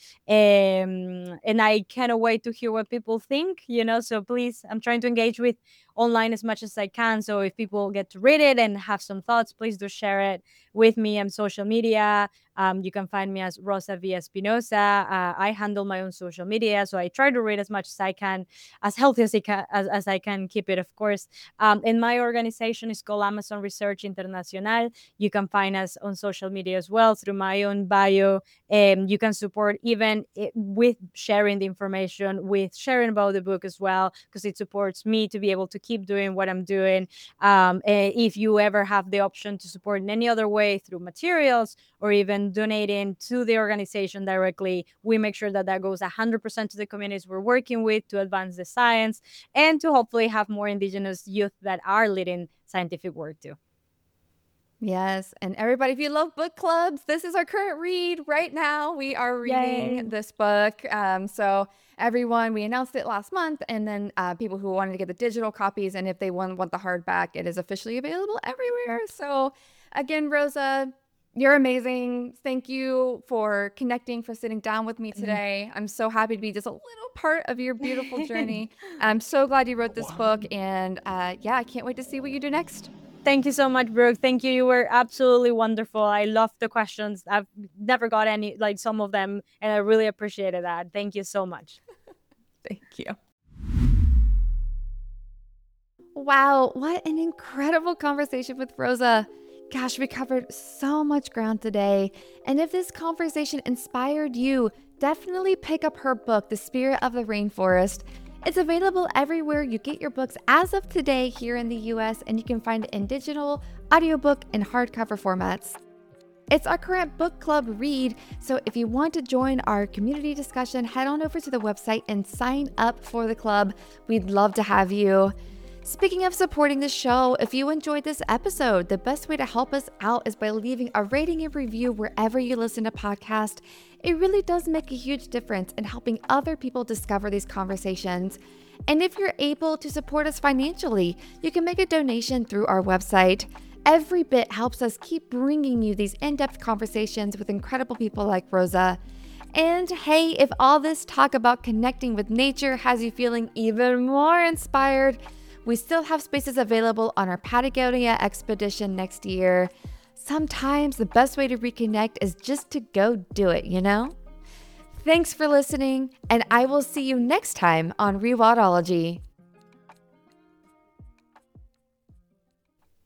And I cannot wait to hear what people think, so please, I'm trying to engage with online as much as I can. So if people get to read it and have some thoughts, please do share it with me on social media. You can find me as Rosa V. Espinosa. I handle my own social media, so I try to read as much as I can, as healthy as I can keep it, of course. And my organization is called Amazon Research Internacional. You can find us on social media as well through my own bio. You can support even with sharing the information, with sharing about the book as well, because it supports me to be able to keep doing what I'm doing. If you ever have the option to support in any other way through materials or even donating to the organization directly, we make sure that goes 100% to the communities we're working with to advance the science and to hopefully have more Indigenous youth that are leading scientific work too. Yes. And everybody, if you love book clubs, this is our current read right now. We are reading this book. So everyone, we announced it last month, and then people who wanted to get the digital copies, and if they want the hardback, it is officially available everywhere. So again, Rosa, you're amazing. Thank you for connecting, for sitting down with me today. I'm so happy to be just a little part of your beautiful journey. I'm so glad you wrote this book, and I can't wait to see what you do next. Thank you so much, Brooke. Thank you. You were absolutely wonderful. I love the questions. I've never got any, like some of them, and I really appreciated that. Thank you so much. Thank you. Wow, what an incredible conversation with Rosa. Gosh, we covered so much ground today. And if this conversation inspired you, definitely pick up her book, The Spirit of the Rainforest. It's available everywhere you get your books as of today here in the US, and you can find it in digital, audiobook, and hardcover formats. It's our current book club read, so if you want to join our community discussion, head on over to the website and sign up for the club. We'd love to have you. Speaking of supporting the show, if you enjoyed this episode, the best way to help us out is by leaving a rating and review wherever you listen to podcasts. It really does make a huge difference in helping other people discover these conversations. And if you're able to support us financially, you can make a donation through our website. Every bit helps us keep bringing you these in-depth conversations with incredible people like Rosa. And hey, if all this talk about connecting with nature has you feeling even more inspired, we still have spaces available on our Patagonia expedition next year. Sometimes the best way to reconnect is just to go do it, you know? Thanks for listening, and I will see you next time on Rewildology.